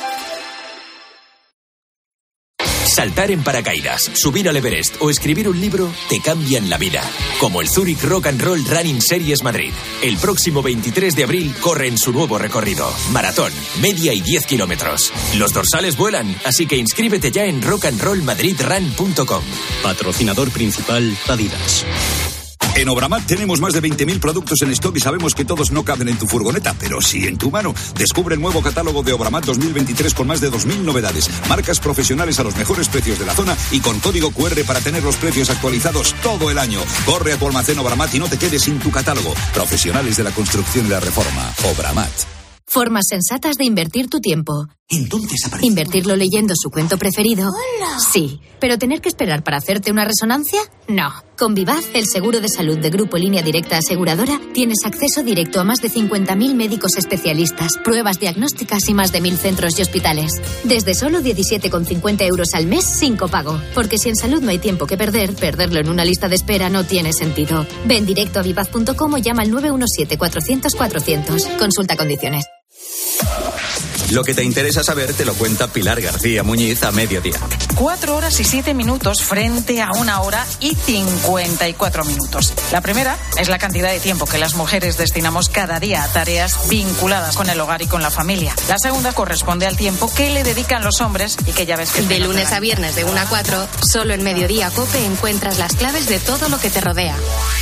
Saltar en paracaídas, subir al Everest o escribir un libro te cambian la vida. Como el Zurich Rock and Roll Running Series Madrid. El próximo veintitrés de abril corre en su nuevo recorrido. Maratón, media y diez kilómetros. Los dorsales vuelan, así que inscríbete ya en rock and roll madrid run punto com. Patrocinador principal, Adidas. En Obramat tenemos más de veinte mil productos en stock y sabemos que todos no caben en tu furgoneta, pero sí en tu mano. Descubre el nuevo catálogo de Obramat dos mil veintitrés con más de dos mil novedades, marcas profesionales a los mejores precios de la zona y con código cu erre para tener los precios actualizados todo el año. Corre a tu almacén Obramat y no te quedes sin tu catálogo. Profesionales de la construcción y la reforma. Obramat. Formas sensatas de invertir tu tiempo. Entonces aparece... ¿Invertirlo leyendo su cuento preferido? ¡Hola! Sí. ¿Pero tener que esperar para hacerte una resonancia? No. Con Vivaz, el seguro de salud de Grupo Línea Directa Aseguradora, tienes acceso directo a más de cincuenta mil médicos especialistas, pruebas diagnósticas y más de mil centros y hospitales. Desde solo diecisiete con cincuenta euros al mes sin copago. Porque si en salud no hay tiempo que perder, perderlo en una lista de espera no tiene sentido. Ven directo a vivaz punto com o llama al nueve uno siete cuatrocientos cuatrocientos. Consulta condiciones. Lo que te interesa saber te lo cuenta Pilar García Muñiz a mediodía. Cuatro horas y siete minutos frente a una hora y cincuenta y cuatro minutos. La primera es la cantidad de tiempo que las mujeres destinamos cada día a tareas vinculadas con el hogar y con la familia. La segunda corresponde al tiempo que le dedican los hombres y que ya ves que... De lunes a viernes de una a cuatro, solo en Mediodía Cope encuentras las claves de todo lo que te rodea.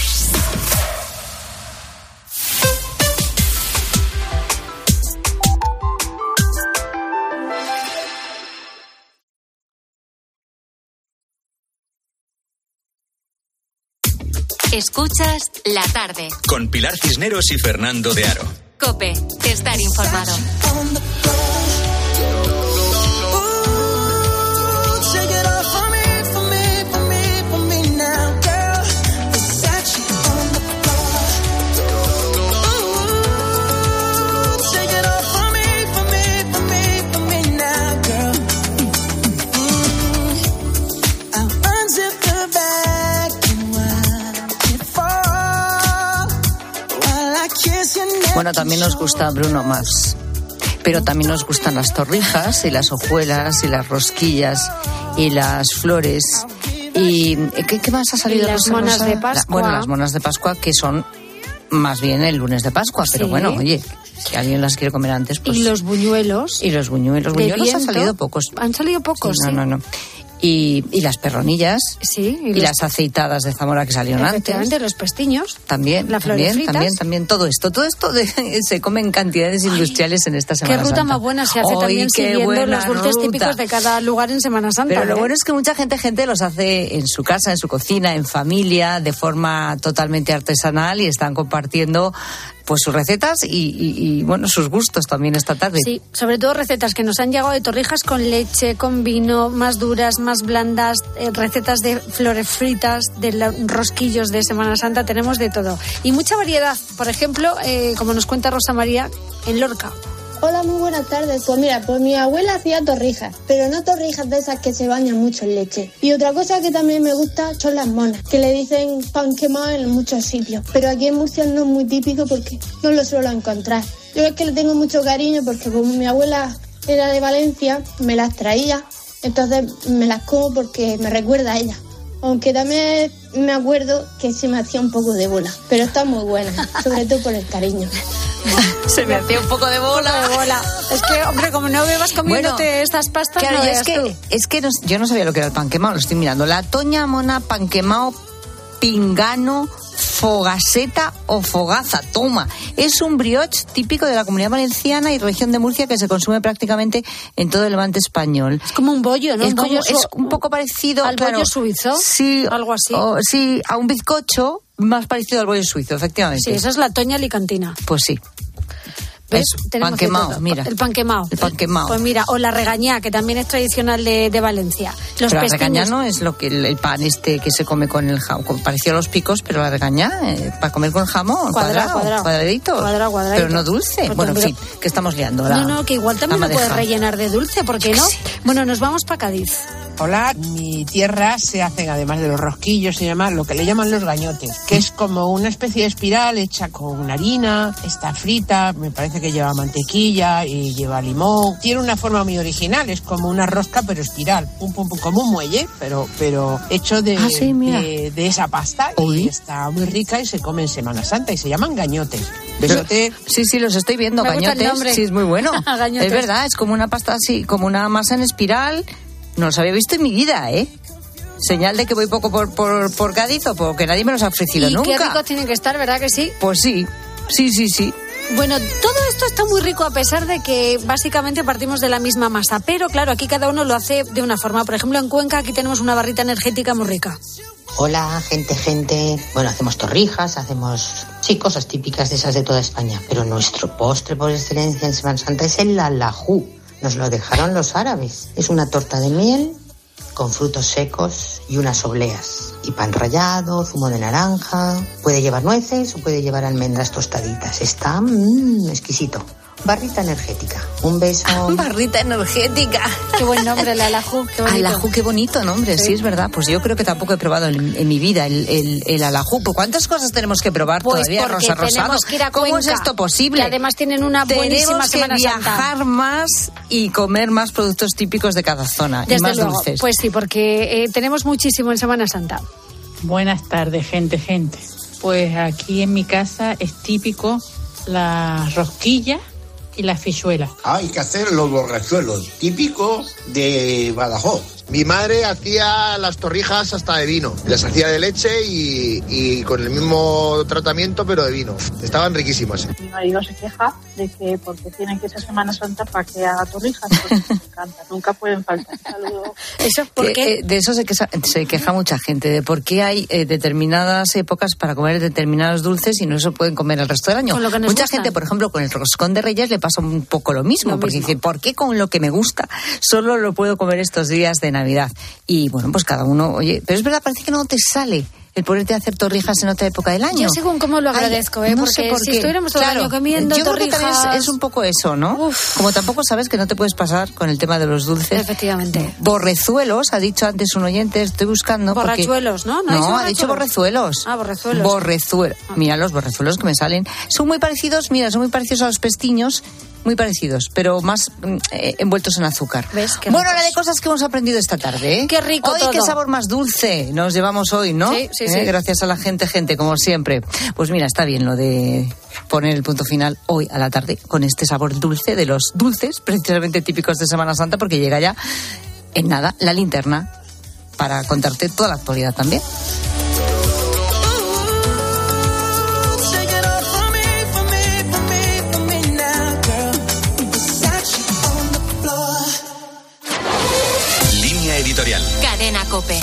Escuchas La Tarde. Con Pilar Cisneros y Fernando de Aro. COPE, estar informado. Bueno, también nos gusta Bruno Mars, pero también nos gustan las torrijas y las hojuelas y las rosquillas y las flores. ¿Y qué, qué más ha salido? Y las Rosa, monas Rosa? de Pascua. La, bueno, las monas de Pascua, que son más bien el lunes de Pascua, pero Sí. bueno, oye, si alguien las quiere comer antes, pues... Y los buñuelos. Y los buñuelos. de Buñuelos han viento. salido pocos. Han salido pocos, Sí, sí. no, no, no. Y, y las perronillas. Sí. Y, los- las aceitadas de Zamora que salieron antes. Efectivamente, los pestiños. También, Las flores también, fritas. también, también, todo esto, todo esto de- se come en cantidades industriales en esta Qué Semana ruta Santa. más buena se hace ¡Ay, también qué siguiendo buena los dulces ruta! típicos de cada lugar en Semana Santa. Pero lo ¿eh? bueno es que mucha gente, gente los hace en su casa, en su cocina, en familia, de forma totalmente artesanal y están compartiendo pues sus recetas y, y, y bueno, sus gustos también esta tarde. Sí, sobre todo recetas que nos han llegado de torrijas con leche, con vino, más duras, más blandas, eh, recetas de flores fritas, de la, rosquillos de Semana Santa, tenemos de todo. Y mucha variedad, por ejemplo, eh, como nos cuenta Rosa María, en Lorca. Hola, muy buenas tardes. Pues mira, pues mi abuela hacía torrijas, pero no torrijas de esas que se bañan mucho en leche. Y otra cosa que también me gusta son las monas, que le dicen pan quemado en muchos sitios. Pero aquí en Murcia no es muy típico porque no lo suelo encontrar. Yo es que le tengo mucho cariño porque como mi abuela era de Valencia, me las traía, entonces me las como porque me recuerda a ella. Aunque también me acuerdo que se me hacía un poco de bola, pero está muy buena, sobre todo por el cariño. Se me hacía un poco de bola. Un poco de bola. Es que, hombre, como no bebas comiéndote bueno, estas pastas, claro, no es que, tú. es que no, yo no sabía lo que era el pan quemado, lo estoy mirando. La toña, mona, pan quemado, pingano, fogaseta o fogaza. Toma, es un brioche típico de la Comunidad Valenciana y región de Murcia que se consume prácticamente en todo el Levante español. Es como un bollo, ¿no? Es, un como, bollo su- es un poco parecido al claro, bollo suizo. Sí, algo así. O, sí, a un bizcocho más parecido al bollo suizo, efectivamente. Sí, esa es la toña alicantina. Pues sí. ¿Ves? Eso, Tenemos pan quemado, todo. mira. El pan quemado. El pan quemado. Pues mira, o la regañá, que también es tradicional de, de Valencia. Los pero la pestiños. regañá no es lo que el, el pan este que se come con el jamón, parecido a los picos, pero la regañá eh, para comer con jamón, Cuadrado, cuadrado, cuadrado. cuadradito, Cuadrado, cuadradito. pero no dulce. Pues bueno, en también- fin, que estamos liando. La, No, no, que igual también la lo puedes madeja. rellenar de dulce, ¿por qué no? Bueno, nos vamos para Cádiz. Hola, en mi tierra se hacen, además de los rosquillos, se llama lo que le llaman los gañotes, que es como una especie de espiral hecha con harina, está frita, me parece que lleva mantequilla y lleva limón. Tiene una forma muy original, es como una rosca pero espiral, un, pum, pum, como un muelle, pero, pero hecho de, Ah, sí, mira. de, de esa pasta. Uy. Y está muy rica y se come en Semana Santa y se llaman gañotes. Besote. Sí, sí, los estoy viendo, Me gusta el gañotes. nombre. Sí, es muy bueno. Gañotes. Es verdad, es como una pasta así, como una masa en espiral. No los había visto en mi vida, ¿eh? Señal de que voy poco por, por, por Cádiz o porque nadie me los ha ofrecido Y nunca. qué ricos tienen que estar, ¿verdad que sí? Pues sí, sí, sí, sí. Bueno, todo esto está muy rico a pesar de que básicamente partimos de la misma masa. Pero claro, aquí cada uno lo hace de una forma. Por ejemplo, en Cuenca aquí tenemos una barrita energética muy rica. Hola, gente, gente. Bueno, hacemos torrijas, hacemos, sí, cosas típicas de esas de toda España. Pero nuestro postre por excelencia en Semana Santa es el alajú. Nos lo dejaron los árabes. Es una torta de miel con frutos secos y unas obleas. Y pan rallado, zumo de naranja. Puede llevar nueces o puede llevar almendras tostaditas. Está mmm, exquisito. Barrita energética. Un beso. Barrita energética. Qué buen nombre, el alajú. Qué bonito. Alajú, qué bonito nombre, sí. sí, es verdad. Pues yo creo que tampoco he probado en, en mi vida el, el, el alajú. ¿Pues cuántas cosas tenemos que probar Pues todavía, porque Rosa Rosado? tenemos que ir a ¿Cómo Cuenca, es esto posible? que además tienen una buenísima Tenemos que Semana Santa. viajar más y comer más productos típicos de cada zona. Desde y más luego. dulces. Pues sí, porque eh, tenemos muchísimo en Semana Santa. Buenas tardes, gente, gente. Pues aquí en mi casa es típico la rosquilla y la fichuela. Hay que hacer los borrachuelos, típico de Badajoz. Mi madre hacía las torrijas hasta de vino. Las hacía de leche y, y con el mismo tratamiento, pero de vino. Estaban riquísimas. Mi marido se queja de que porque tienen que ser Semana Santa para que haga torrijas, porque me encanta. Nunca pueden faltar. Saludos. ¿Eso por qué? Eh, de eso se queja, se queja mucha gente, de por qué hay eh, determinadas épocas para comer determinados dulces y no se pueden comer el resto del año. Con lo que nos Mucha gustan. gente, por ejemplo, con el roscón de Reyes le pasa un poco lo mismo, Lo porque mismo. dice, ¿por qué con lo que me gusta solo lo puedo comer estos días de Navidad? Y bueno, pues cada uno, oye, pero es verdad, parece que no te sale el ponerte a hacer torrijas en otra época del año. Yo según cómo lo agradezco, Ay, ¿eh? no Porque sé por si qué. estuviéramos todo el Claro, año comiendo yo creo que torrijas... también es, es un poco eso, ¿no? Uf. Como tampoco sabes que no te puedes pasar con el tema de los dulces. Efectivamente. Borrezuelos, ha dicho antes un oyente, estoy buscando. porque- Borrachuelos, ¿no? ¿No, No, ha ha dicho borrezuelos. Ah, borrezuelos. Borrezuelos. Mira los borrezuelos que me salen. Son muy parecidos, mira, son muy parecidos a los pestiños, muy parecidos, pero más mm, eh, envueltos en azúcar. ¿Ves? Qué Bueno, ricos. la de cosas que hemos aprendido esta tarde, ¿eh? Qué rico Hoy, todo. qué sabor más dulce nos llevamos hoy, ¿no? Sí, sí, ¿Eh? sí. Gracias a la gente, gente, como siempre. Pues mira, está bien lo de poner el punto final hoy a la tarde con este sabor dulce de los dulces, precisamente típicos de Semana Santa, porque llega ya en nada la linterna para contarte toda la actualidad también. Línea editorial. Cadena COPE.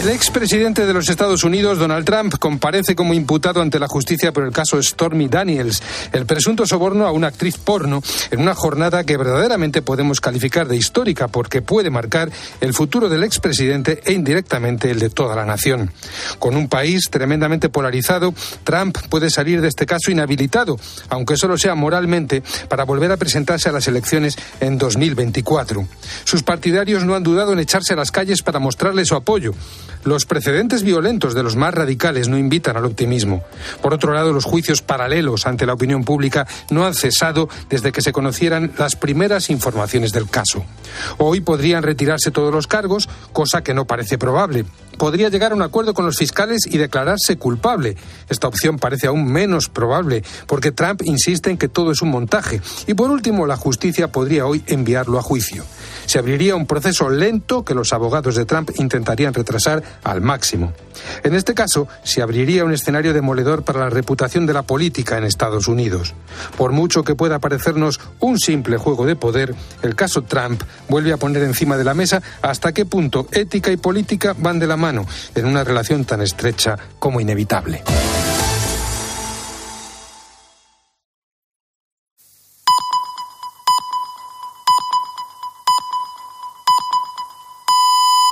El expresidente de los Estados Unidos, Donald Trump, comparece como imputado ante la justicia por el caso Stormy Daniels, el presunto soborno a una actriz porno, en una jornada que verdaderamente podemos calificar de histórica porque puede marcar el futuro del expresidente e indirectamente el de toda la nación. Con un país tremendamente polarizado, Trump puede salir de este caso inhabilitado, aunque solo sea moralmente, para volver a presentarse a las elecciones en dos mil veinticuatro. Sus partidarios no han dudado en echarse a las calles para mostrarle su apoyo. Los precedentes violentos de los más radicales no invitan al optimismo. Por otro lado, los juicios paralelos ante la opinión pública no han cesado desde que se conocieran las primeras informaciones del caso. Hoy podrían retirarse todos los cargos, cosa que no parece probable. Podría llegar a un acuerdo con los fiscales y declararse culpable. Esta opción parece aún menos probable, porque Trump insiste en que todo es un montaje. Y por último, la justicia podría hoy enviarlo a juicio. Se abriría un proceso lento que los abogados de Trump intentarían retrasar al máximo. En este caso, se abriría un escenario demoledor para la reputación de la política en Estados Unidos. Por mucho que pueda parecernos un simple juego de poder, el caso Trump vuelve a poner encima de la mesa hasta qué punto ética y política van de la mano en una relación tan estrecha como inevitable.